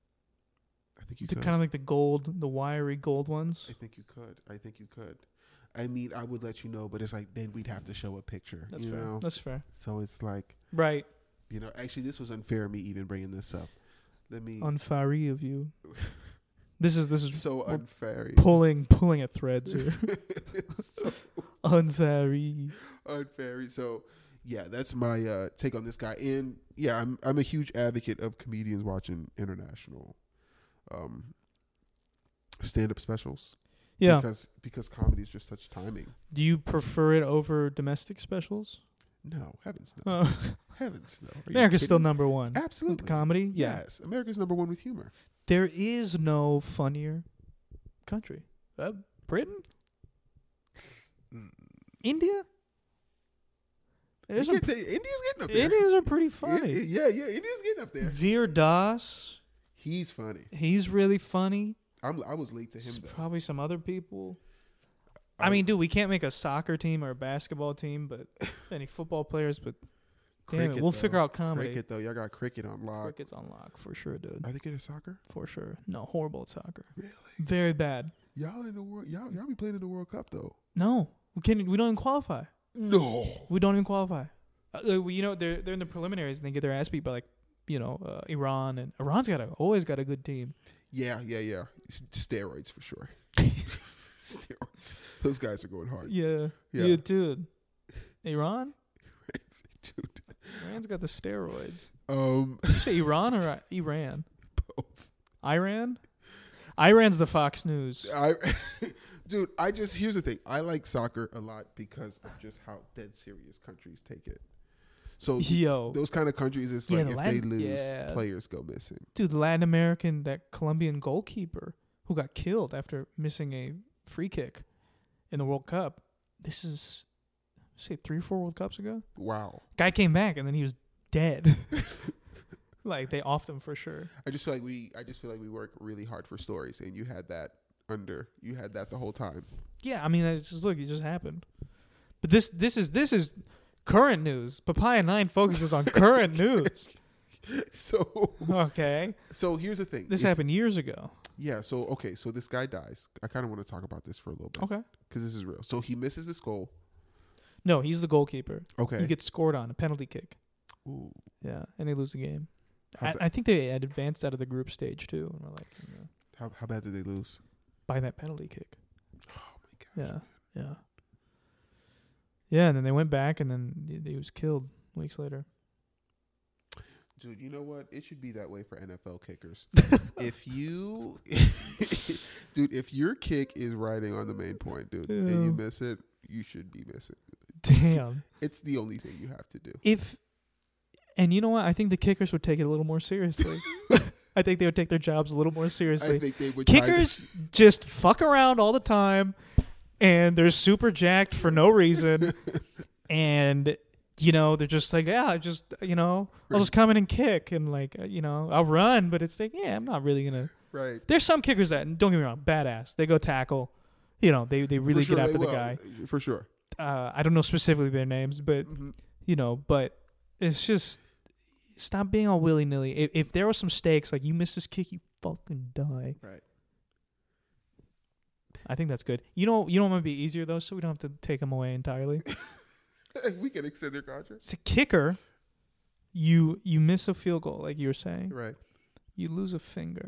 I think you The could. kind of like the gold, the wiry gold ones. I think you could. I think you could. I mean, I would let you know, but it's like then we'd have to show a picture. That's you fair. know? That's fair. So it's like, Right. you know, actually, this was unfair of me even bringing this up. Let me. Unfair of you. This is this is so we're unfair. pulling pulling at threads here. so Unfair. unfair. So yeah, that's my uh, take on this guy. And yeah, I'm I'm a huge advocate of comedians watching international um, stand-up specials. Yeah. Because because comedy is just such timing. Do you prefer it over domestic specials? No, heavens no. Uh, Heavens no. Are you America's still kidding? number one. Absolutely. With comedy? Yeah. Yes. America's number one with humor. There is no funnier country. Uh, Britain? India? There's You some get the- India's getting up there. Indians are pretty funny. Yeah, yeah, India's getting up there. Veer Das, He's funny. he's really funny. I'm, I was late to him There's though. probably some other people. I I mean, dude, we can't make a soccer team or a basketball team, but any football players. But damn it, Cricket, we'll though. figure out comedy. Cricket though, y'all got cricket on lock. Cricket's on lock for sure, dude. Are they good at soccer? For sure. No, horrible at soccer. Really? Very bad. Y'all in the world? Y'all y'all be playing in the World Cup though? No, we can't. We don't even qualify. No. We don't even qualify. Uh, we- you know, they're they're in the preliminaries and they get their ass beat by like, you know, uh, Iran, and Iran's got a, always got a good team. Yeah, yeah, yeah. S- Steroids for sure. Steroids. Those guys are going hard. Yeah, Yeah. yeah, dude. Iran, Dude. Iran's got the steroids. Um. Did you say Iran or I- Iran? Both. Iran. Iran's the Fox News. I, dude, I just here's the thing. I like soccer a lot because of just how dead serious countries take it. So Yo, those kind of countries, it's Yeah, like the if Latin- they lose, yeah. players go missing. dude, the Latin American, that Colombian goalkeeper who got killed after missing a free kick in the World Cup. This is, say, three or four World Cups ago. Wow. Guy came back and then he was dead. Like they offed him for sure. I just feel like we, I just feel like we work really hard for stories, and you had that under, you had that the whole time. Yeah, I mean, it's just look, it just happened. But this, this is this is current news. Papaya Nine focuses on current news. So, Okay, so here's the thing. this If- happened years ago. Yeah. So okay. So this guy dies. I kind of want to talk about this for a little bit Okay. because this is real. So he misses this goal. No, he's the goalkeeper. Okay. He gets scored on a penalty kick. Ooh. Yeah, and they lose the game. How, I, ba- I think they had advanced out of the group stage too, and we're like, you know, how how bad did they lose? by that penalty kick. Oh my god. Yeah, yeah, yeah. And then they went back, and then he, he was killed weeks later. Dude, you know what? It should be that way for N F L kickers. If you, dude, if your kick is riding on the main point, dude, and you Yeah. miss it, you should be missing. Damn. It's the only thing you have to do. If, and you know what? I think the kickers would take it a little more seriously. I think they would take their jobs a little more I seriously. think they would. try to- Kickers just fuck around all the time, and they're super jacked for no reason, and you know they're just like, yeah, I just you know I'll just come in and kick, and like uh, you know I'll run, but it's like, yeah, I'm not really gonna. right. There's some kickers that, and don't get me wrong, badass. They go tackle, you know, they they really For sure get they after the will, guy. For sure. Uh, I don't know specifically their names, but Mhm. you know, but it's just stop being all willy nilly. If, if there were some stakes, like you miss this kick, you fucking die. Right. I think that's good. You know, you know what might be easier though, so we don't have to take them away entirely. We can extend their contract. It's a kicker. You you miss a field goal, like you were saying. Right. You lose a finger.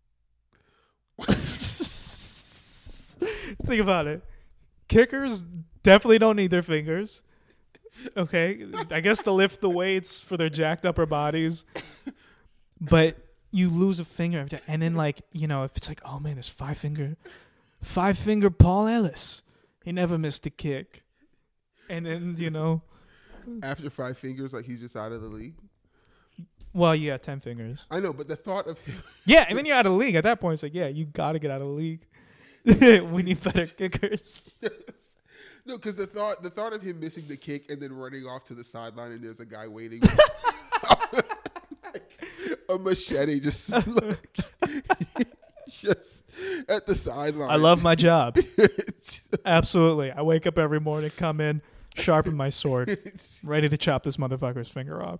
Think about it. Kickers definitely don't need their fingers. Okay, I guess to lift the weights for their jacked upper bodies, but you lose a finger every time. And then, like, you know, if it's like, oh man, there's five finger, five finger Paul Ellis. He never missed a kick. And then, you know, After five fingers, like he's just out of the league. well, you got ten fingers. I know, but the thought of him. Yeah, and then you're out of the league. At that point, it's like, yeah, you got to get out of the league. We need better kickers. No, because the thought the thought of him missing the kick and then running off to the sideline and there's a guy waiting, like, a machete just like, just at the sideline. I love my job. Absolutely. I wake up every morning, come in, sharpen my sword, ready to chop this motherfucker's finger off.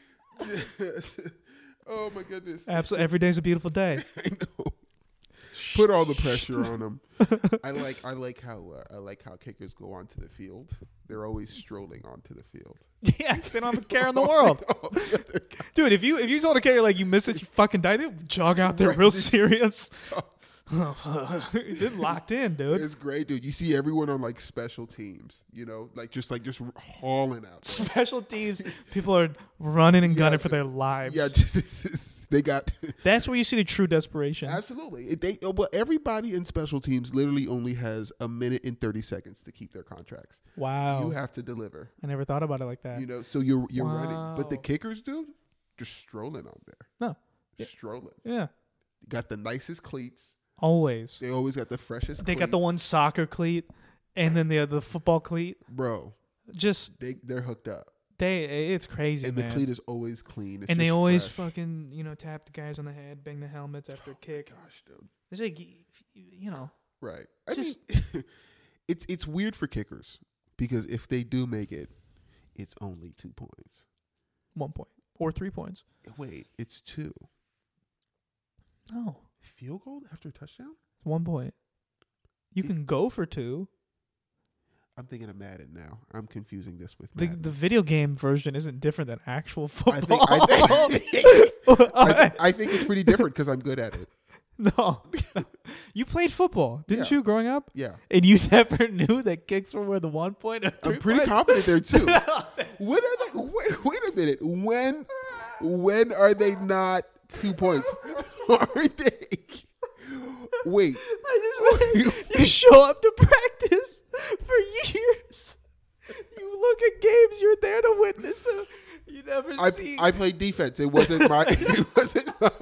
Yes. Oh my goodness! Absolutely. Every day's a beautiful day. I know. Put all the pressure on them. I like I like how uh, I like how kickers go onto the field. They're always strolling onto the field. Yeah, 'cause they don't have a care in the worord. Dude, if you if you told a kicker like you miss it, you fucking die, they jog out there Right. real serious. They're locked in, dude. It's great, dude. You see everyone on like special teams, you know, like just like just hauling out. there. Special teams, people are running and gunning Yeah, for their lives. Yeah, this is, they got That's where you see the true desperation. absolutely. It- They well, everybody in special teams literally only has a minute and thirty seconds to keep their contracts. Wow. You have to deliver, I never thought about it like that. you know. So you're you're running, but the Wow. kickers, dude, just strolling on there. No. Strolling. Yeah. Got the nicest cleats. Always. They always got the freshest. They got the cleats. one soccer cleat and then the the football cleat. bro. Just They they're hooked up, they it's crazy, and man. the cleat is always clean. It's and they just always fresh. fucking, you know, tap the guys on the head, bang the helmets after a kick. Gosh, dude. It's like y- you know, Right. I Just- mean, it's it's weird for kickers because if they do make it, it's only two points. one point or three points. Wait, it's two. No, Field goal after a touchdown? one point. You It- can go for two. I'm thinking of Madden now. I'm confusing this with The Madden. the video game version isn't different than actual I football. think I think, I, thi- I think it's pretty different because I'm good at it. no, you played football, didn't Yeah. you, growing up? Yeah, And you never knew that kicks were worth one point or three I'm pretty points? confident there too. When are they? Wait, wait a minute. When when are they not two points? Are they? Wait. I just you show up to practice for years. You look at games, you're there to witness them. You never I see. I played defense. It wasn't my. It wasn't my.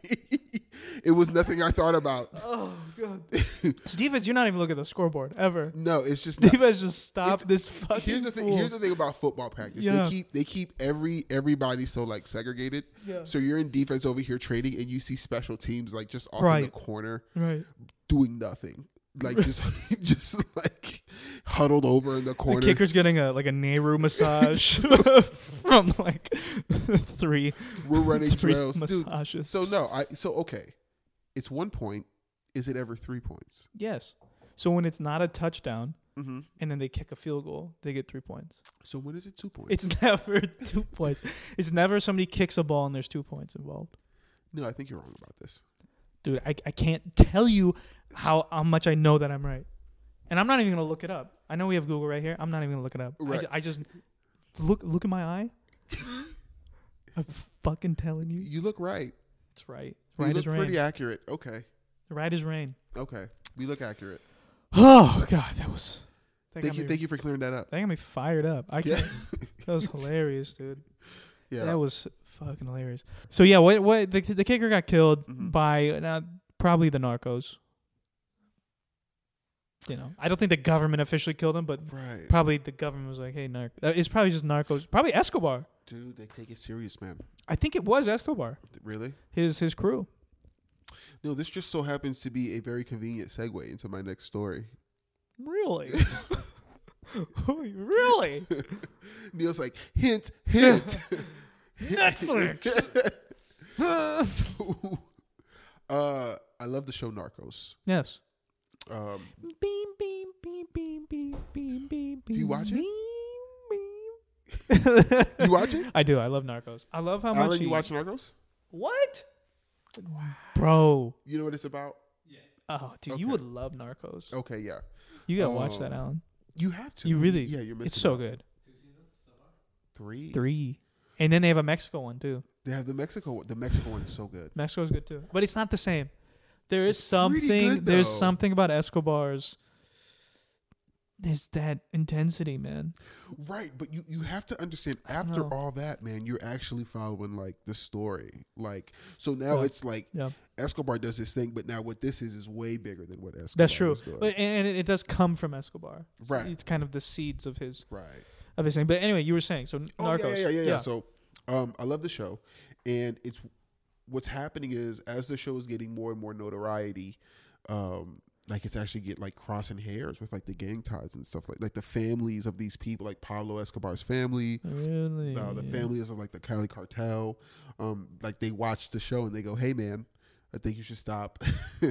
It was nothing I thought about. oh god. So defense, you're not even looking at the scoreboard ever. No, it's just not, Defense just stop It's- this fucking. here's the thing. fools. Here's the thing about football practice. Yeah. They keep they keep every everybody so like segregated. Yeah. So you're in defense over here training, and you see special teams like just off in Right. the corner Right. doing nothing, like just just like huddled over in the The corner. kicker's getting a like a Nehru massage from like three. We're running three drills, dude. massages. So no, I so okay. It's one point. Is it ever three points? Yes. So when it's not a touchdown Mm-hmm. and then they kick a field goal, they get three points. So when is it two points? It's never two points. It's never somebody kicks a ball and there's two points involved. no, I think you're wrong about this. Dude, I, I can't tell you how, how much I know that I'm right. And I'm not even going to look it up. I know we have Google right here. I'm not even going to look it up. I, Right. ju- I just look look in my eye. I'm fucking telling you. You look right. It's right. You Right look as rain. pretty accurate. Okay. Right as rain. Okay. We look accurate. Oh, God. That was... That Thank got you. me, Thank you for clearing that up. That got me fired up. I Yeah. can't, That was hilarious, dude. Yeah. That was fucking hilarious. So yeah, what what the the kicker got killed Mhm. by uh, probably the narcos. You know, I don't think the government officially killed him, but right. probably the government was like, "Hey, narc." Uh, It's probably just narcos. Probably Escobar. Dude, they take it serious, man. I think it was Escobar. Really? His his crew. No, this just so happens to be a very convenient segue into my next story. Really? Really? Neil's like, hint, hint. Netflix. So, uh, I love the show Narcos. Yes. Um, Beam, beam, beam, beam, beam, beam, beam. Do you watch it? Beam, beam. You watch it? I do. I love Narcos. I love how much Alan, he, you watch Narcos? What? Bro. You know what it's about? Oh, dude, you Okay. would love Narcos. Okay, yeah. You gotta watch that, Oh. Alan. You have to. You really? Yeah, you're missing It's so out. good. Three. Three. And then they have a Mexico one too. They have the Mexico one. The Mexico one's so good. Mexico's good too. But it's not the same. There is It's something pretty good, there's though. something about Escobar's. There's that intensity, man. Right, but you, you have to understand I don't after know. all that, man, you're actually following like the story. Like so now Yeah. it's like Yeah. Escobar does this thing, but now what this is is way bigger than what Escobar That's true. was doing. But, and it, it does come from Escobar. Right. It's kind of the seeds of his Right. of his thing. But anyway, you were saying so Oh Narcos. yeah, yeah, yeah, yeah. So um I love the show. And it's what's happening is as the show is getting more and more notoriety, um, like it's actually get like crossing hairs with like the gang ties and stuff like like the families of these people, like Pablo Escobar's family, Really? uh, the families of like the Cali cartel, um, like they watch the show and they go, "Hey, man, I think you should stop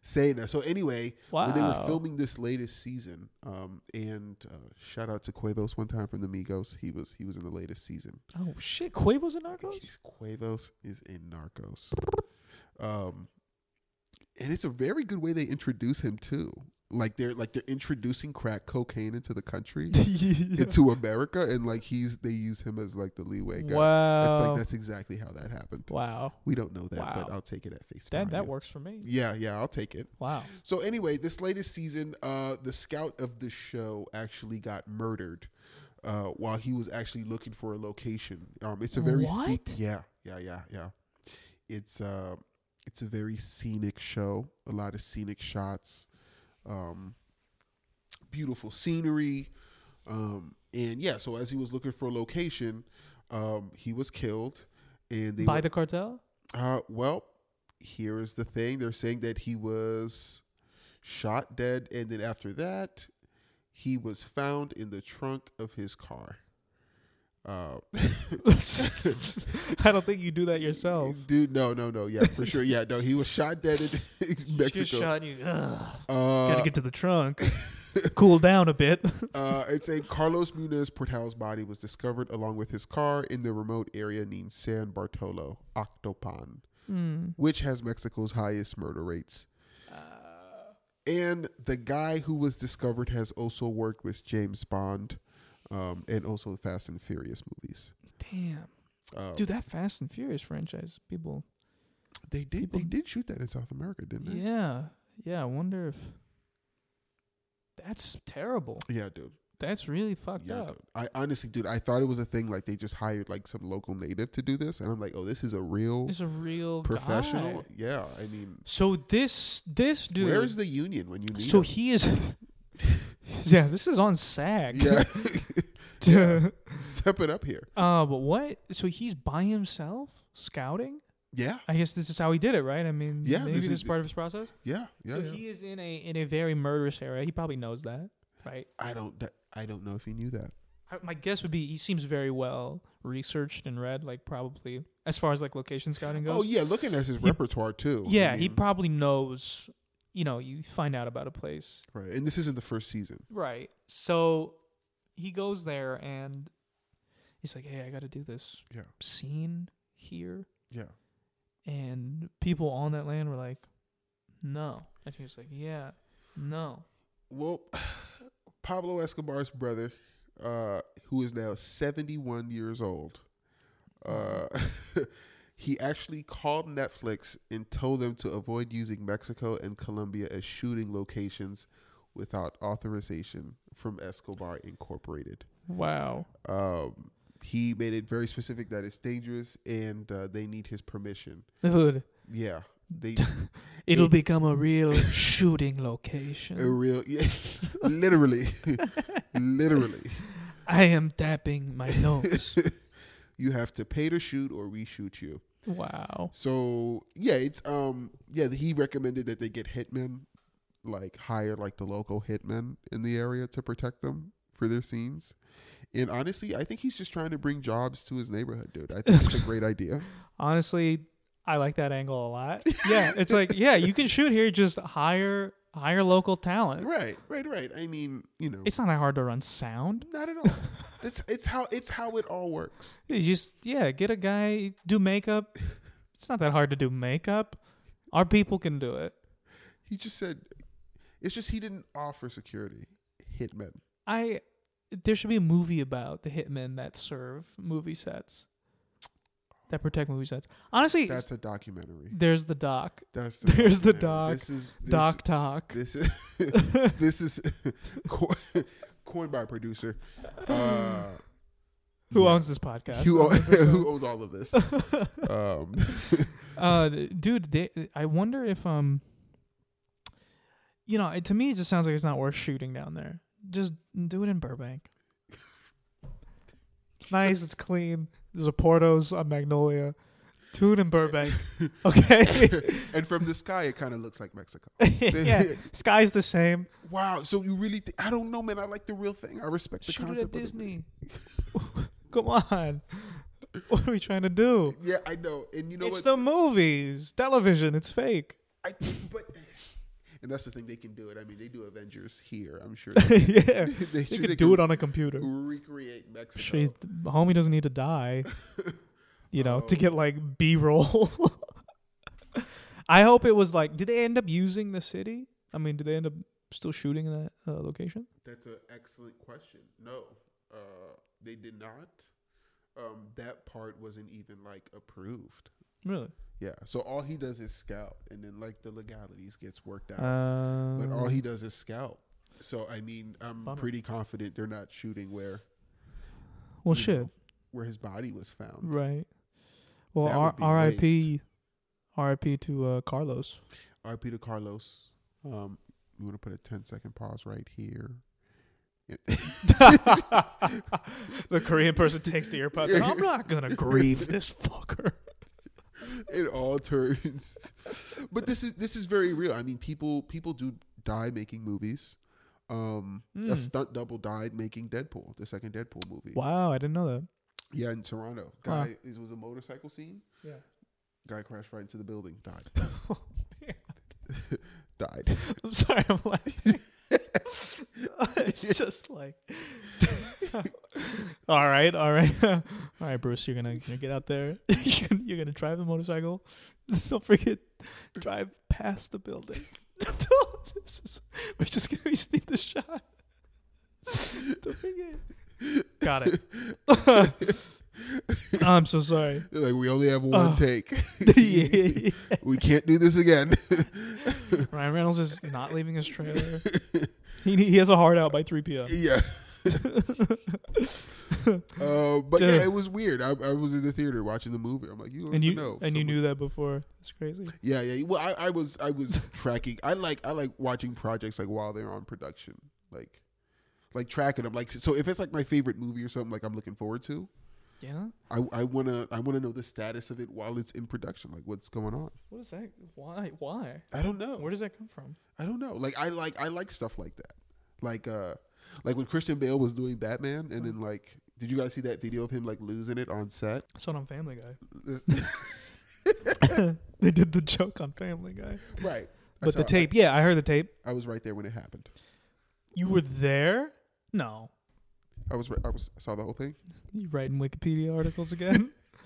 saying that. So anyway, Wow. when they were filming this latest season, um, and uh, shout out to Quavos one time from the Migos. He was he was in the latest season. Oh shit, Quavo's in Narcos? He's, Quavos is in Narcos. Um, and it's a very good way they introduce him too. Like they're like they're introducing crack cocaine into the country, into America, and like he's they use him as like the leeway guy. I Wow. think that's exactly how that happened. Wow. We don't know that, Wow. but I'll take it at face That value. that works for me. Yeah, yeah, I'll take it. Wow. So anyway, this latest season, uh, the scout of the show actually got murdered uh, while he was actually looking for a location. Um, it's a very What? sce- yeah, yeah, yeah, yeah. It's uh, it's a very scenic show. A lot of scenic shots, um, beautiful scenery, um, and yeah. So as he was looking for a location, um, he was killed, and they By were, the cartel? uh, well, here is the thing. They're saying that he was shot dead, and then after that, he was found in the trunk of his car. Uh, I don't think you do that yourself. dude, no, no, no. Yeah, for sure. Yeah, no, he was shot dead in Mexico. Just shot you. Ugh. Uh, Gotta get to the trunk. Cool down a bit. uh, it's a Carlos Muniz Portal's body was discovered along with his car in the remote area named San Bartolo, Octopan, Mm. which has Mexico's highest murder rates. Uh, And the guy who was discovered has also worked with James Bond, um, and also the Fast and Furious movies. damn. Um, Dude, that Fast and Furious franchise, people. they did people- they did shoot that in South America, didn't they? Yeah. Yeah, I wonder if. That's terrible. Yeah, dude. That's really fucked Yeah, up. dude. I honestly, dude, I thought it was a thing like they just hired like some local native to do this, and I'm like, oh, this is a real It's a real professional. guy. Yeah, I mean, So this this dude. where's the union when you need So him? he is. Yeah, this is on SAG. Yeah, To- step it up here. uh, but what? So he's by himself scouting. Yeah, I guess this is how he did it, right? I mean, Yeah, maybe this this, is- is part of his process. yeah, yeah. so yeah. he is in a in a very murderous area. He probably knows that, right? I don't. That, I don't know if he knew that. I, my guess would be he seems very well researched and read, like probably as far as like location scouting goes. Oh yeah, looking at his He- repertoire too. yeah, I he mean, probably knows. You know, you find out about a place, right. And this isn't the first season. right? So he goes there and he's like, "Hey, I got to do this Yeah. scene here," Yeah. and people on that land were like, "No," and he was like, "Yeah, no." Well, Pablo Escobar's brother, uh, who is now seventy-one years old, uh, he actually called Netflix and told them to avoid using Mexico and Colombia as shooting locations without authorization from Escobar Incorporated. Wow. Um, he made it very specific that it's dangerous and uh, they need his permission. Dude, Yeah, they it'll It- become a real shooting location. a real, yeah, literally, literally. I am tapping my nose. You have to pay to shoot or we shoot you. Wow. So yeah, it's um yeah he recommended that they get hitmen, like hire like the local hitmen in the area to protect them for their scenes. And honestly, I think he's just trying to bring jobs to his neighborhood, dude. I think it's a great idea. Honestly, I like that angle a lot. Yeah, it's like, yeah, you can shoot here, just hire hire local talent. Right, right, right. I mean, you know, It's not that hard to run sound. not at all. It's it's how it's how it all works. You just yeah, get a guy do makeup. It's not that hard to do makeup. Our people can do it. He just said, it's just he didn't offer security. Hitmen. I there should be a movie about the hitmen that serve movie sets. That protect movie sets. Honestly, That's a documentary. there's the doc. That's the There's the documentary. doc. This is this, Doc talk. This is this is co- coined by a producer. Uh, Who yeah. owns this podcast? Who, one hundred percent. who owns all of this? Um, uh, dude, they, I wonder if um, you know, it, to me, it just sounds like it's not worth shooting down there. Just do it in Burbank. It's nice. It's clean. There's a Portos on Magnolia. Do it in Burbank. Okay. and from the sky, it kind of looks like Mexico. Yeah. Sky's the same. Wow. So you really? Th- I don't know, man. I like the real thing. I respect the Shoot it concept. at of Disney. Come on. What are we trying to do? Yeah, I know. And you know It's what? the movies, television. It's fake. I but And that's the thing, they can do it. I mean, they do Avengers here. I'm sure. yeah, They, they sure could they do can it on a computer. Recreate Mexico. Shit, homie doesn't need to die, you know, to Oh. get like B-roll. I hope it was like, did they end up using the city? I mean, did they end up still shooting in that uh, location? That's an excellent question. No, uh, they did not. Um, that part wasn't even like approved. Really? Yeah. So all he does is scout, and then like the legalities gets worked out. Uh, but all he does is scout. So I mean, I'm Bummer. pretty confident they're not shooting where well, you shit. know, where his body was found. Right. Well, That R- would be R I P R I P to uh, Carlos. R I P to Carlos. Um, we want to put a ten second pause right here. The Korean person takes the earpods. Like, I'm not gonna grieve this fucker. It all turns, but this is this is very real. I mean, people people do die making movies. Um, a Mm. stunt double died making Deadpool, the second Deadpool movie. Wow, I didn't know that. Yeah, in Toronto, Wow. guy it was a motorcycle scene. Yeah. Guy crashed right into the building, died, Oh, man. died. I'm sorry, I'm laughing. It's just like, all right, all right, all right, Bruce, you're gonna, you're gonna get out there. You're gonna, you're gonna drive the motorcycle. Don't forget, drive past the building. This is, we're just gonna we just need the shot. Don't forget. Got it. I'm so sorry. They're like, we only have one Oh. take. Yeah. We can't do this again. Ryan Reynolds is not leaving his trailer. He he has a hard out by three p.m. Yeah. uh, but Dude. yeah, it was weird. I, I was in the theater watching the movie. I'm like, you don't And you even know. and you Someone- knew that before. It's crazy. Yeah, yeah. Well, I, I was I was tracking. I like I like watching projects like while they're on production, like like tracking them. Like so, if it's like my favorite movie or something, like I'm looking forward to, Yeah. I I wanna I wanna know the status of it while it's in production. Like what's going on. What is that? Why? Why? I don't know. Where does that come from? I don't know. Like I like I like stuff like that. Like uh, like when Christian Bale was doing Batman, and then like, did you guys see that video of him like losing it on set? I saw it on Family Guy. They did the joke on Family Guy. Right. I But the saw- tape, yeah, I heard the tape. I, I was right there when it happened. You were there? No. I was. ri- I was. I saw the whole thing. You writing Wikipedia articles again?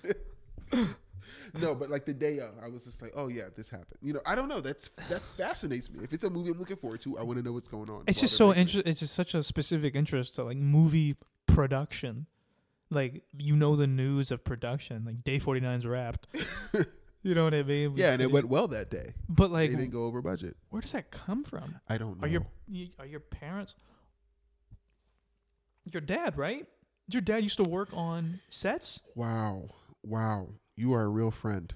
No, but like the day of, I was just like, oh yeah, this happened. You know, I don't know. That's that's fascinates me. If it's a movie I'm looking forward to, I want to know what's going on. It's while just they're so making it. interesting. It's just such a specific interest to like movie production. Like, you know, the news of production. Like, Day forty-nine's wrapped. You know what I mean? Yeah, and it went well that day. But They like, didn't go over budget. where does that come from? I don't know. Are your you- are your parents? Your dad, right? Your dad used to work on sets. Wow, wow, you are a real friend.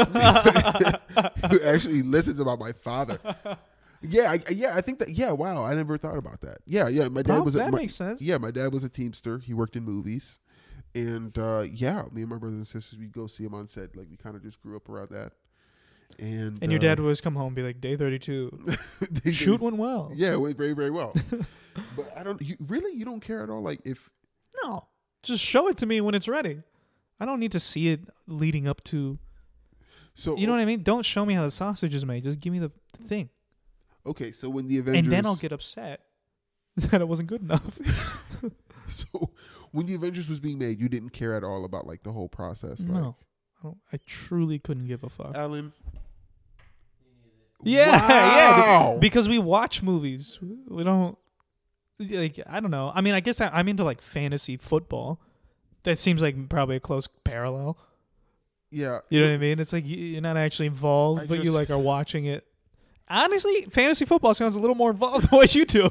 Who actually listens about my father. Yeah, I, yeah, I think that. Yeah, wow, I never thought about that. Yeah, yeah, my dad Prob- was. A, that my, makes sense. Yeah, my dad was a Teamster. He worked in movies, and uh, yeah, me and my brothers and sisters, we'd go see him on set. Like we kind of just grew up around that. And And your uh, dad would always come home and be like, day thirty-two. they- Shoot they- went well. Yeah, it went very, very well. But I don't. You, really, you don't care at all. Like if No. Just show it to me when it's ready. I don't need to see it leading up to. so. You know what I mean? Don't show me how the sausage is made. Just give me the thing. Okay, so when the Avengers, And then I'll get upset that it wasn't good enough. So when the Avengers was being made, you didn't care at all about like the whole process. Like, No. I, don't- I truly couldn't give a fuck. Alan. Yeah, Wow. yeah. Because we watch movies. We don't like. I don't know. I mean, I guess I, I'm into like fantasy football. That seems like probably a close parallel. Yeah. You know what I mean? It's like you- you're not actually involved, I but you just- like are watching it. Honestly, fantasy football sounds a little more involved than what you do.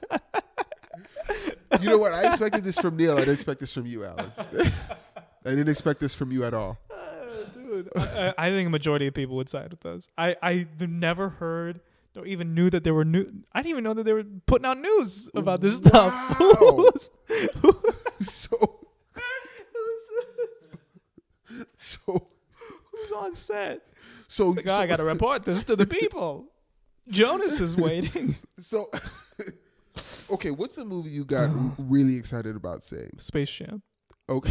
You know what? I expected this from Neil. I didn't expect this from you, Alan. I didn't expect this from you at all. Uh, dude, I, I I think a majority of people would side with us. I I've never heard or even knew that there were new. I didn't even know that they were putting out news about this stuff. Wow. Who's- So, who's, so, who's on set? so, Like, oh, so, I got to report this to the people. Jonas is waiting. so okay, what's the movie you got really excited about seeing? Space Jam. Okay.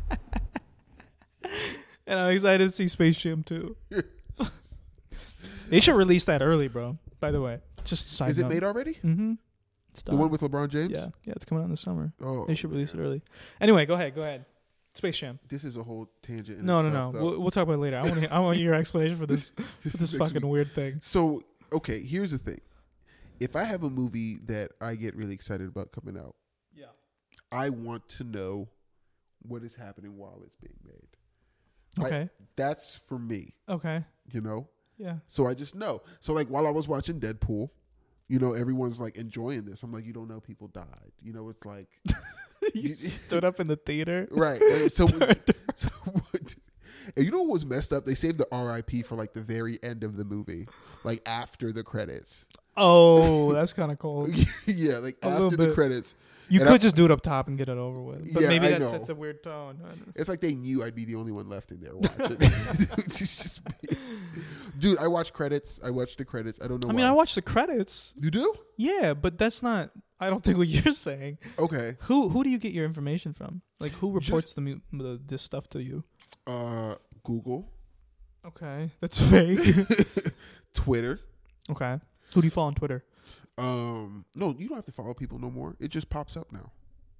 And I'm excited to see Space Jam too. They should release that early, bro. By the way, just a side Is it note. made already? Mm-hmm. It's The done. one with LeBron James? Yeah, yeah, it's coming out in the summer. Oh, They should release man. it early. Anyway, go ahead, go ahead. Space Jam. This is a whole tangent. In No, no, itself, no. though. We'll, we'll talk about it later. I want I want your explanation for this This for this is fucking actually- weird thing. So, okay, here's the thing. If I have a movie that I get really excited about coming out, Yeah. I want to know what is happening while it's being made. I- Okay. That's for me, Okay. you know? Yeah. So I just know. So, like, while I was watching Deadpool, you know, everyone's like enjoying this. I'm like, you don't know people died. You know, it's like, you You- stood up in the theater. right. And so, was, so what, and you know what was messed up? They saved the R I P for like the very end of the movie, like after the credits. Oh, that's kind of cold. Yeah, like A little after the bit. credits. You And could I- just do it up top and get it over with. But Yeah, maybe I that know. sets a weird tone. I don't know. It's like they knew I'd be the only one left in there watching. It's just me. Dude, I watch credits. I watch the credits. I don't know I why. mean, I watched the credits. You do? Yeah, but that's not. I don't think what you're saying. Okay. Who who do you get your information from? Like who Just- reports the, mu- the this stuff to you? Uh, Google, Okay, that's fake. Twitter. Okay, who do you follow on Twitter? Um, no, you don't have to follow people no more. It just pops up now.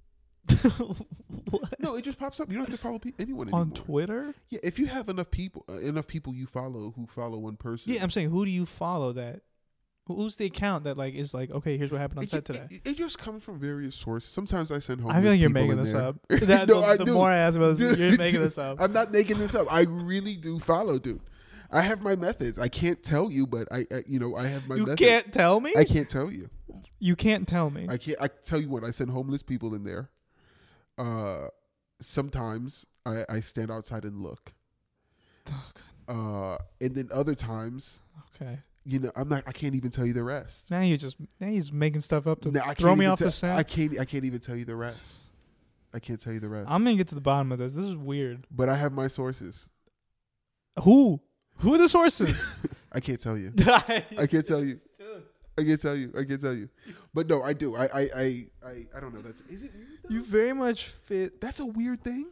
What? No, it just pops up. You don't have to follow pe- anyone anymore. On Twitter? Yeah, if you have enough people, uh, enough people you follow who follow one person. Yeah, I'm saying who do you follow that? Who's the account that like is like okay? Here's what happened on it, set ju- today. it, it just comes from various sources. Sometimes I send home. I feel like you're making this up. That, No, the I the do. more I ask about this, Dude, you're making dude, this up. I'm not making this up. I really do follow, dude. I have my methods. I can't tell you, but I, I you know, I have my You methods. can't tell me. I can't tell you. You can't tell me. I can't. I tell you what. I send homeless people in there. Uh, sometimes I, I stand outside and look. Oh, Uh, and then other times, okay. you know, I'm not. I can't even tell you the rest. Now you're just now you're just making stuff up to No, I throw can't me even off tell- the scent. I can't. I can't even tell you the rest. I can't tell you the rest. I'm gonna get to the bottom of this. This is weird. but I have my sources. Who? Who are the sources? I can't tell you. I I can't tell you. I can't tell you. I can't tell you. But no, I do. I. I. I. I, I don't know. That's. Is it weird? though? You very much fit. That's a weird thing.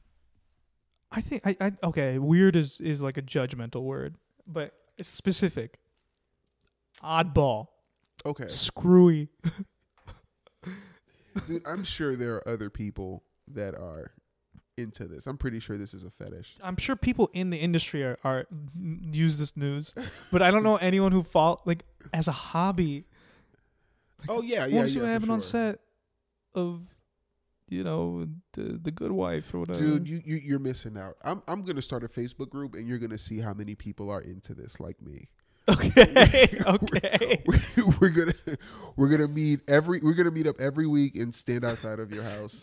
I think I, I okay. Weird is is like a judgmental word, but it's specific. Oddball, Okay, screwy. dude. I'm sure there are other people that are into this. I'm pretty sure this is a fetish. I'm sure people in the industry are, are use this news, but I don't know anyone who fall like as a hobby. Oh yeah, I yeah, want to see yeah. what for happened on sure. set of, you know, the the Good Wife or whatever. Dude, you, you you're missing out. I'm I'm gonna start a Facebook group, and you're gonna see how many people are into this, like me. Okay, okay. We're, we're gonna we're gonna meet every we're gonna meet up every week and stand outside of your house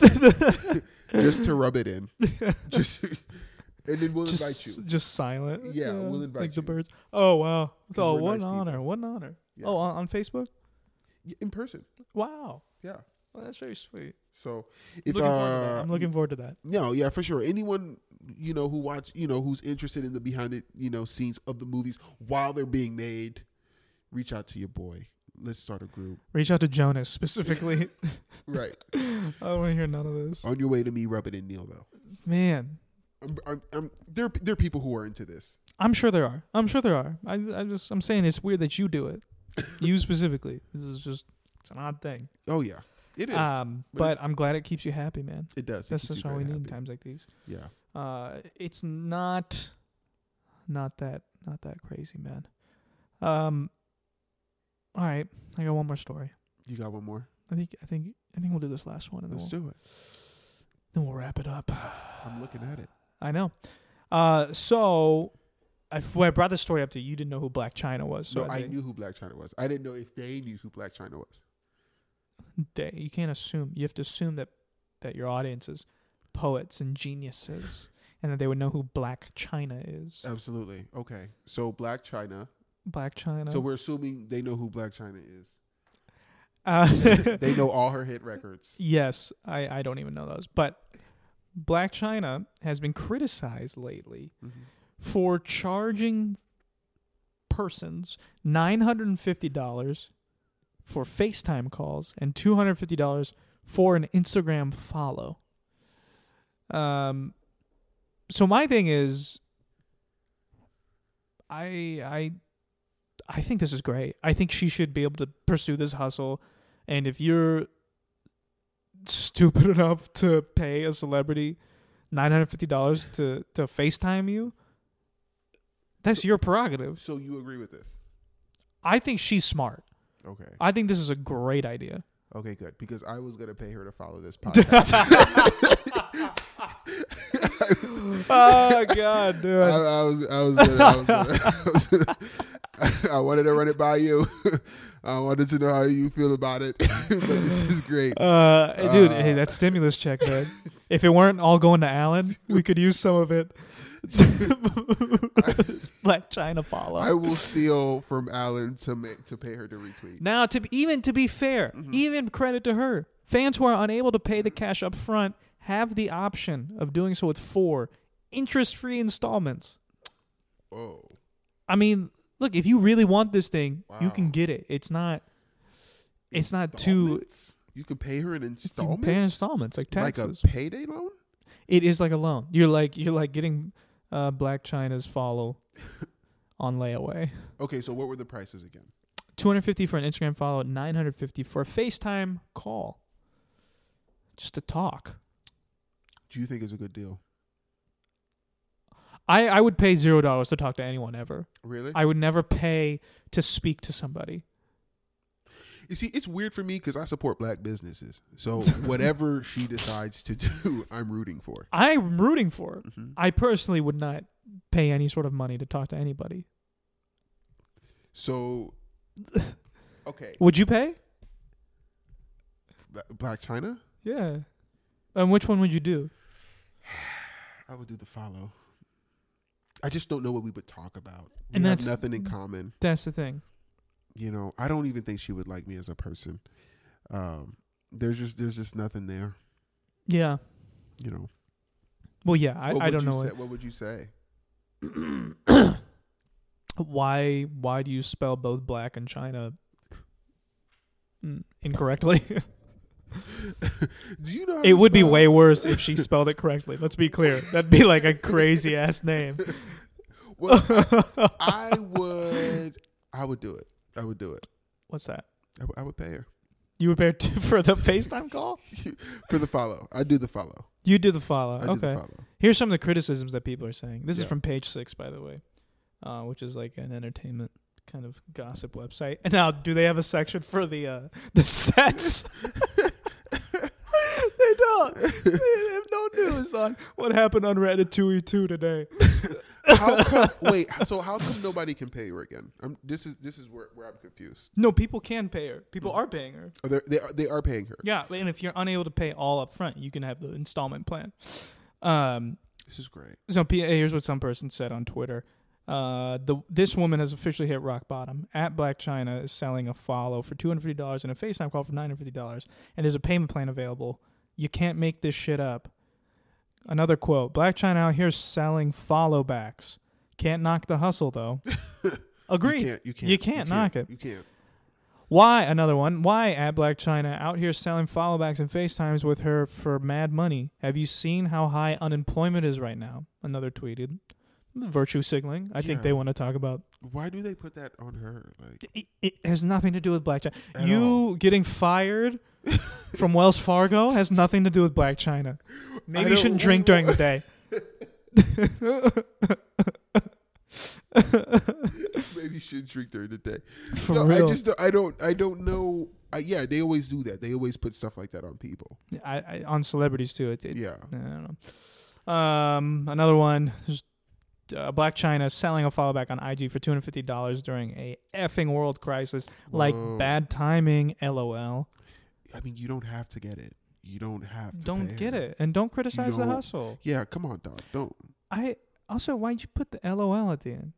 just to rub it in. Just and then we'll invite Just, you. just silent. Yeah, we'll invite like the you. birds. Oh wow! 'Cause Oh, we're what nice an honor! people. What an honor! Yeah. Oh, on, on Facebook. Yeah, in person. Wow, Yeah. well, that's very sweet. So if looking forward to that. uh, I'm looking forward to that. no, yeah, for sure. Anyone you know who watch, you know, who's interested in the behind it, you know, scenes of the movies while they're being made, reach out to your boy. Let's start a group. Reach out to Jonas specifically. Right. I don't want to hear none of this. On your way to me, rub it in, Neil. Though. Man, I'm, I'm, I'm, there, there are people who are into this. I'm sure there are. I'm sure there are. I, I just, I'm saying it's weird that you do it. You specifically. This is just, it's an odd thing. Oh yeah, it is. Um, but but it's- I'm glad it keeps you happy, man. it does. It That's keeps just you all we very need in happy. times like these. Yeah. Uh, it's not, not that, not that crazy, man. Um, all right, I got one more story. You got one more? I think, I think, I think we'll do this last one, and then Let's we'll, do it. then we'll wrap it up. I'm looking at it. I know. Uh, so, I, when I brought this story up to you, you didn't know who Black China was. So no, I think knew who Black China was. I didn't know if they knew who Black China was. They, you can't assume. You have to assume that, that your audience is poets and geniuses, and that they would know who Black China is. Absolutely. Okay. So Black China. Black China. So we're assuming they know who Black China is. uh, They know all her hit records. Yes, I, I don't even know those. But Black China has been criticized lately Mm-hmm. for charging persons nine hundred fifty dollars for FaceTime calls and two hundred fifty dollars for an Instagram follow. Um, so my thing is, I I I think this is great. I think she should be able to pursue this hustle. And if you're stupid enough to pay a celebrity nine hundred fifty dollars to, to FaceTime you, that's So- your prerogative. So you agree with this? I think she's smart. Okay. I think this is a great idea. Okay, good. Because I was gonna pay her to follow this podcast. Oh God, dude. I, I was, I was, gonna, I, was gonna, I, was gonna, I wanted to run it by you. I wanted to know how you feel about it. But this is great. Uh, dude, Uh, hey, that stimulus check, man. If it weren't all going to Alan, we could use some of it. Black China follow. I will steal from Alan to make to pay her to retweet. Now, to be, even to be fair, Mhm. even credit to her, fans who are unable to pay the cash up front have the option of doing so with four interest-free installments. Oh, I mean, look, if you really want this thing, you can Wow. get it. It's not. It's not too. Installments? You can pay her in It's you installments, pay in installments like like taxes. a payday loan. It is like a loan. You're like you're like getting uh, Black China's follow on layaway. Okay, so what were the prices again? two hundred fifty for an Instagram follow, nine hundred fifty for a FaceTime call. Just to talk. Do you think it's a good deal? I, I would pay zero dollars to talk to anyone ever. Really? I would never pay to speak to somebody. You see, it's weird for me because I support black businesses. So whatever she decides to do, I'm rooting for. I'm rooting for it. Mhm. I personally would not pay any sort of money to talk to anybody. So, okay, Would you pay? Bla- Black China, Yeah. And which one would you do? I would do the follow. I just don't know what we would talk about. We And have that's- nothing in common. That's the thing. You know, I don't even think she would like me as a person. Um, there's just there's just nothing there. Yeah. You know. Well, yeah, I, What I would don't you know say- it. What would you say? Why why do you spell both black and China mm, incorrectly? Do you know? How It to would be spell- way worse if she spelled it correctly. Let's be clear. That'd be like a crazy ass name. Well, I, I would. I would do it. I would do it. What's that? I, w- I would pay her You would pay her to- for the FaceTime call? for the follow. I do the follow. You do the follow. I do the Okay. follow. Here's some of the criticisms that people are saying. This is Yeah. from Page Six, by the way, uh, which is like an entertainment kind of gossip website. And now, do they have a section for the uh, the sets? They don't. They have no news on what happened on Ratatouille two today. How come, wait, so how come nobody can pay her again? I'm, this is this is where, where I'm confused. No, people can pay her. People are paying her. Oh, they're- they are they are paying her. Yeah, and if you're unable to pay all up front, you can have the installment plan. Um, This is great. so P- here's what some person said on Twitter. Uh, the this woman has officially hit rock bottom. At Black China is selling a follow for two hundred fifty dollars and a FaceTime call for nine hundred fifty dollars, and there's a payment plan available. You can't make this shit up. Another quote: Black China out here selling follow backs. Can't knock the hustle though. Agree. You can't. You can't. You can't knock it. You can't. Why? Another one. Why at Black China out here selling follow backs and FaceTimes with her for mad money? Have you seen how high unemployment is right now? Another tweeted. Virtue signaling. I think Yeah. they want to talk about. Why do they put that on her? Like, It, it has nothing to do with Black China. At You all. getting fired from Wells Fargo has nothing to do with Black China. Maybe you don't- shouldn't drink during the day. maybe you should drink during the day. For no, real. I just don't- I don't I don't know. I, yeah, they always do that. They always put stuff like that on people. I, I, on celebrities too. It, it, Yeah. I don't know. Um, another one. There's, uh, Black China selling a follow back on I G for two hundred fifty dollars during a effing world crisis. Like Whoa. bad timing. LOL. I mean, you don't have to get it. You don't have to. Don't pay get her. it, and don't criticize the don't- hustle. Yeah, come on, dog. Don't. I also why'd you put the LOL at the end?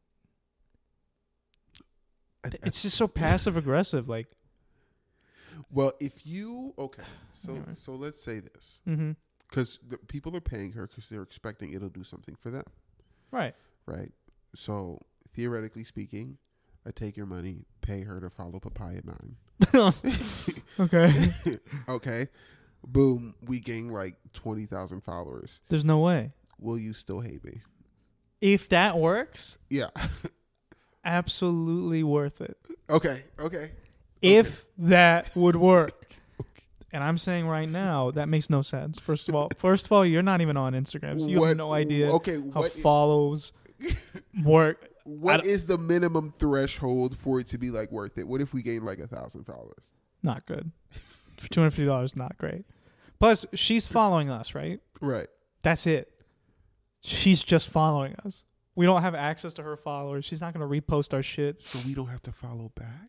I- I- It's just so passive aggressive. Like, well, if you okay, so Anyway. so let's say this mm-hmm. because the people are paying her because they're expecting it'll do something for them, Right. right? So theoretically speaking, I take your money, pay her to follow Papaya Nine. Okay. Okay, boom, we gain like twenty thousand followers. There's no way. Will you still hate me? If that works, Yeah. absolutely worth it. Okay, okay. If that would work. And I'm saying right now, that makes no sense. First of all, first of all, you're not even on Instagram, so you What- have no idea okay, how what- follows work. What don't- is the minimum threshold for it to be like worth it? What if we gain like a thousand followers? Not good. For two hundred fifty dollars, not great. Plus, she's following us, right? Right. That's it. She's just following us. We don't have access to her followers. She's not going to repost our shit. So we don't have to follow back?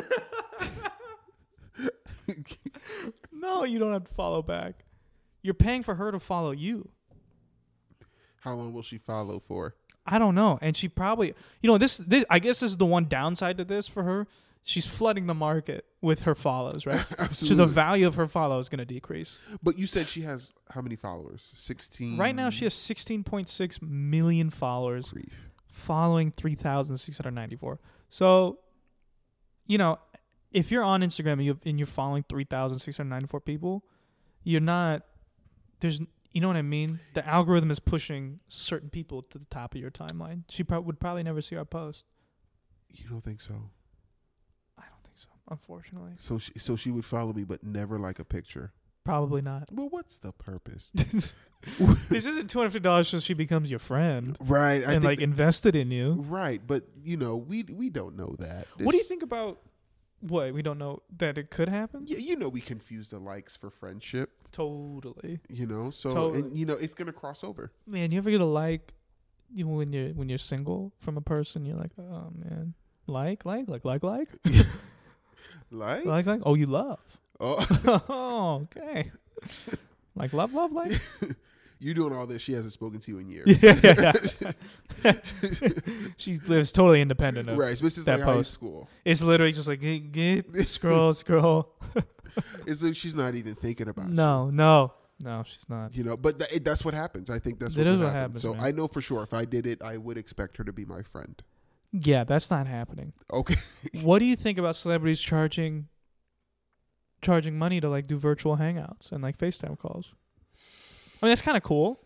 No, you don't have to follow back. You're paying for her to follow you. How long will she follow for? I don't know. And she probably, you know, this, this, I guess this is the one downside to this for her. She's flooding the market with her follows, right? Absolutely. So the value of her follow is going to decrease. But you said she has how many followers? sixteen? Right now, she has sixteen point six million followers, Grief. following three thousand six hundred ninety-four. So, you know, if you're on Instagram and, you, and you're following three thousand six hundred ninety-four people, you're not, there's, you know what I mean? The algorithm is pushing certain people to the top of your timeline. She pro- would probably never see our post. You don't think so? I don't think so, unfortunately. So she, so she would follow me, but never like a picture. Probably not. Well, what's the purpose? This isn't two hundred fifty dollars so she becomes your friend Right. I and think like that- invested in you. right, but you know, we we don't know that. What do you This- think about what? We don't know that it could happen? Yeah, you know, we confuse the likes for friendship. Totally. You know, so Totally. and you know it's gonna cross over. Man, you ever get a like you know, when you're when you're single from a person, you're like, oh man. Like, like, like, like, like? Like, like, like. Oh, you love. oh, Oh, okay. Like love, love, like. you're doing all this. She hasn't spoken to you in years. Yeah. She lives totally independent of Right, so this is that like high post. school. It's literally just like get, get scroll, scroll. It's like she's not even thinking about. No, no, no, she's not. you. You know, but th- that's what happens. I think that's That what, is would what happen. happens, So man. I know for sure if I did it, I would expect her to be my friend. Yeah, that's not happening. Okay. What do you think about celebrities charging charging money to like do virtual hangouts and like FaceTime calls? I mean, that's kind of cool.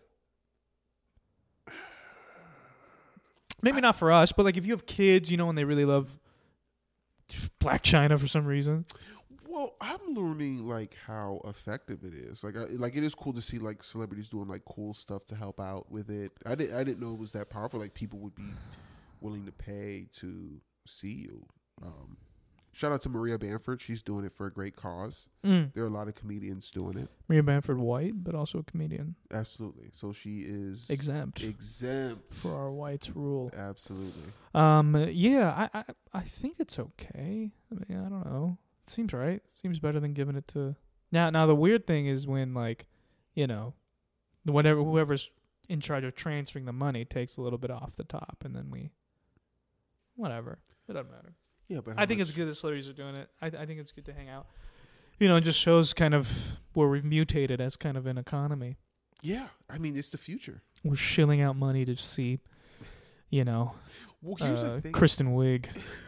Maybe not for us, but like if you have kids, you know, and they really love Black China for some reason. Well, I'm learning like how effective it is. Like, I, like it is cool to see like celebrities doing like cool stuff to help out with it. I didn't, I didn't know it was that powerful. Like people would be willing to pay to see you. Um, shout out to Maria Bamford. She's doing it for a great cause. Mm. There are a lot of comedians doing it. Maria Bamford White, but also a comedian. Absolutely. So she is Exempt exempt. for our whites rule. Absolutely. Um, yeah, I, I, I think it's okay. I mean, I don't know. Seems right. Seems better than giving it to now. Now the weird thing is when like, you know, whatever whoever's in charge of transferring the money takes a little bit off the top, and then we, whatever. It doesn't matter. Yeah, but I think it's good that celebrities are doing it. I, I think it's good to hang out. You know, it just shows kind of where we've mutated as kind of an economy. Yeah, I mean it's the future. We're shilling out money to see, you know, Well, here's uh, the thing. Kristen Wiig.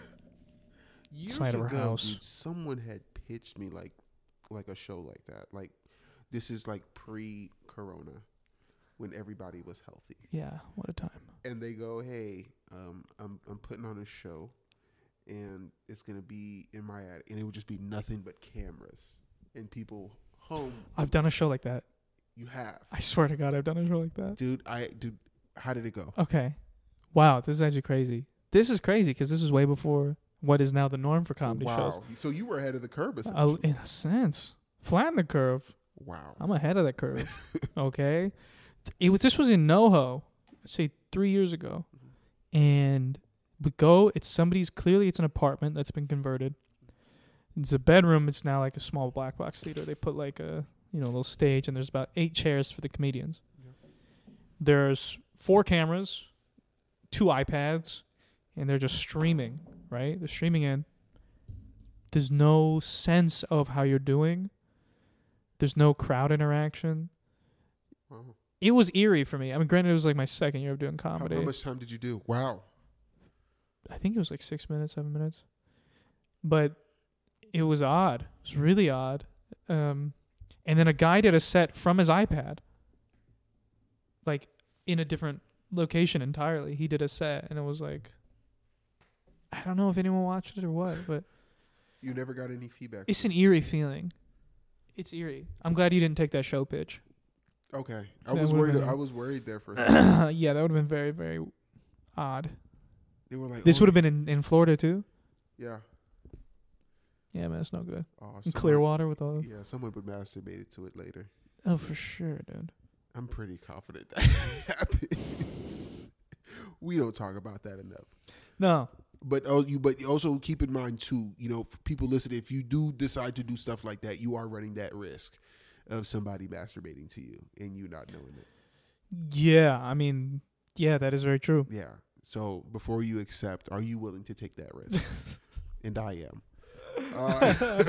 Years side of her ago, house. dude, someone had pitched me like like a show like that. Like this is like pre-corona when everybody was healthy. Yeah, what a time. And they go, "Hey, um, I'm I'm putting on a show, and it's gonna be in my ad, and it would just be nothing but cameras and people home." I've done a show like that. You have, I swear to God, I've done a show like that. dude. I dude, how did it go? Okay. Wow, this is actually crazy. This is crazy because this is way before what is now the norm for comedy wow. shows. So you were ahead of the curve, Uh, essentially. in a sense, flatten the curve. Wow. I'm ahead of the curve. Okay, it was. This was in NoHo, say three years ago, and we go. It's somebody's. Clearly, it's an apartment that's been converted. It's a bedroom. It's now like a small black box theater. They put like a you know little stage, and there's about eight chairs for the comedians. There's four cameras, two iPads, and they're just streaming. Right, they're streaming in. There's no sense of how you're doing. There's no crowd interaction. Wow. It was eerie for me. I mean, granted, it was like my second year of doing How, comedy. how much time did you do? Wow. I think it was like six minutes, seven minutes. But it was odd. It was really odd. Um, and then a guy did a set from his iPad, like in a different location entirely. He did a set, and it was like, I don't know if anyone watched it or what, but You never got any feedback. it's an eerie feeling. It's eerie. I'm glad you didn't take that show pitch. Okay, I That was would've worried. been- I was worried there for a second. Yeah, that would have been very, very odd. They were like, This oh, would have been in, in Florida too. Yeah. Yeah, man, it's no good. Oh, In someone- Clearwater with all. Yeah, someone would masturbate to it later. Oh, for sure, dude. I'm pretty confident that happens. We don't talk about that enough. No. But oh, you but also keep in mind too, you know, for people listening, if you do decide to do stuff like that, you are running that risk of somebody masturbating to you and you not knowing it. Yeah, I mean, yeah, that is very true. Yeah. So before you accept, are you willing to take that risk? And I am. Uh,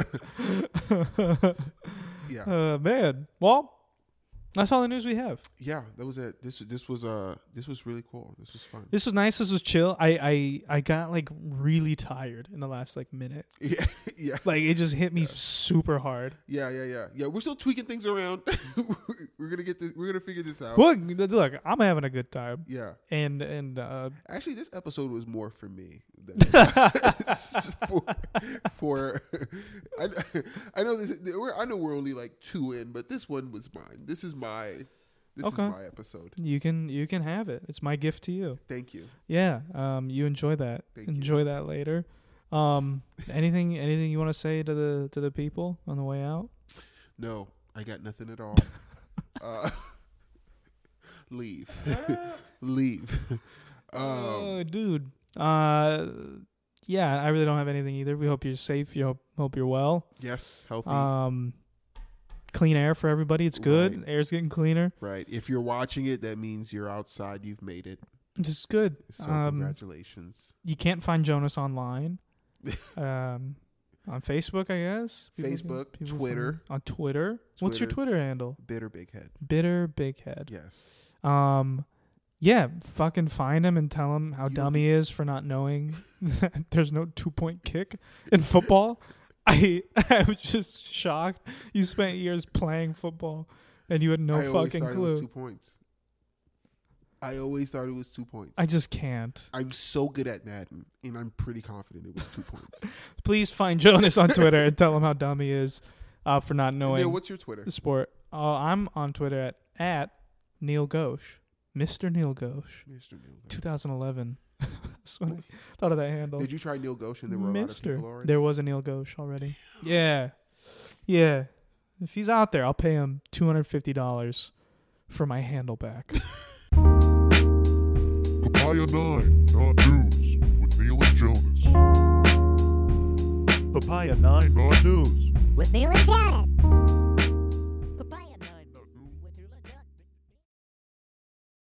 yeah. Uh, man. Well, that's all the news we have. Yeah, that was it. This this was uh this was really cool. This was fun. This was nice. This was chill. I, I, I got like really tired in the last like minute. Yeah, yeah, Like it just hit me Yeah. super hard. yeah, yeah, yeah. Yeah, we're still tweaking things around. We're gonna get this. We're gonna figure this out. Look, look, I'm having a good time. Yeah. And and uh, Actually, this episode was more for me than for, for I, I know this. We're, I know we're only like two in, but this one was mine. This is my. This Okay. is my episode. you can you can have it. It's my gift to you. Thank you. Yeah. Um. You enjoy that. Thank you. enjoy that later. Um. anything anything you want to say to the to the people on the way out? No, I got nothing at all. uh, leave, leave. Um, Oh, dude. Uh. Yeah. I really don't have anything either. We hope you're safe. You hope hope you're well. yes, healthy. Um. Clean air for everybody. It's good. Right. Air's getting cleaner. Right. If you're watching it, that means you're outside. You've made it. This is good. So Um, congratulations. You can't find Jonas online. um, on Facebook, I guess. People can- Facebook, people Twitter. find- on Twitter. What's your Twitter. Twitter handle? Bitter big head. Bitter Big Head. Yes. Um, yeah, fucking find him and tell him how You- dumb he is for not knowing that there's no two point kick in football. I I was just shocked. You spent years playing football and you had no I always fucking thought it was clue. two points. I always thought it was two points. I just can't. I'm so good at Madden, and I'm pretty confident it was two points. Please find Jonas on Twitter and tell him how dumb he is uh, for not knowing Neil, what's your Twitter? the sport. Uh, I'm on Twitter at, at Neil Ghosh. Mister Neil Ghosh. Mister Neil. Ghosh. twenty eleven. That's when I thought of that handle. Did you try Neil Ghosh and there were a lot of Mister people already? There was a Neil Ghosh already. Yeah. Yeah. If he's out there, I'll pay him two hundred fifty dollars for my handle back. Papaya nine, not news, with Neil and Jonas. Papaya nine, not news. with Neil and Jonas.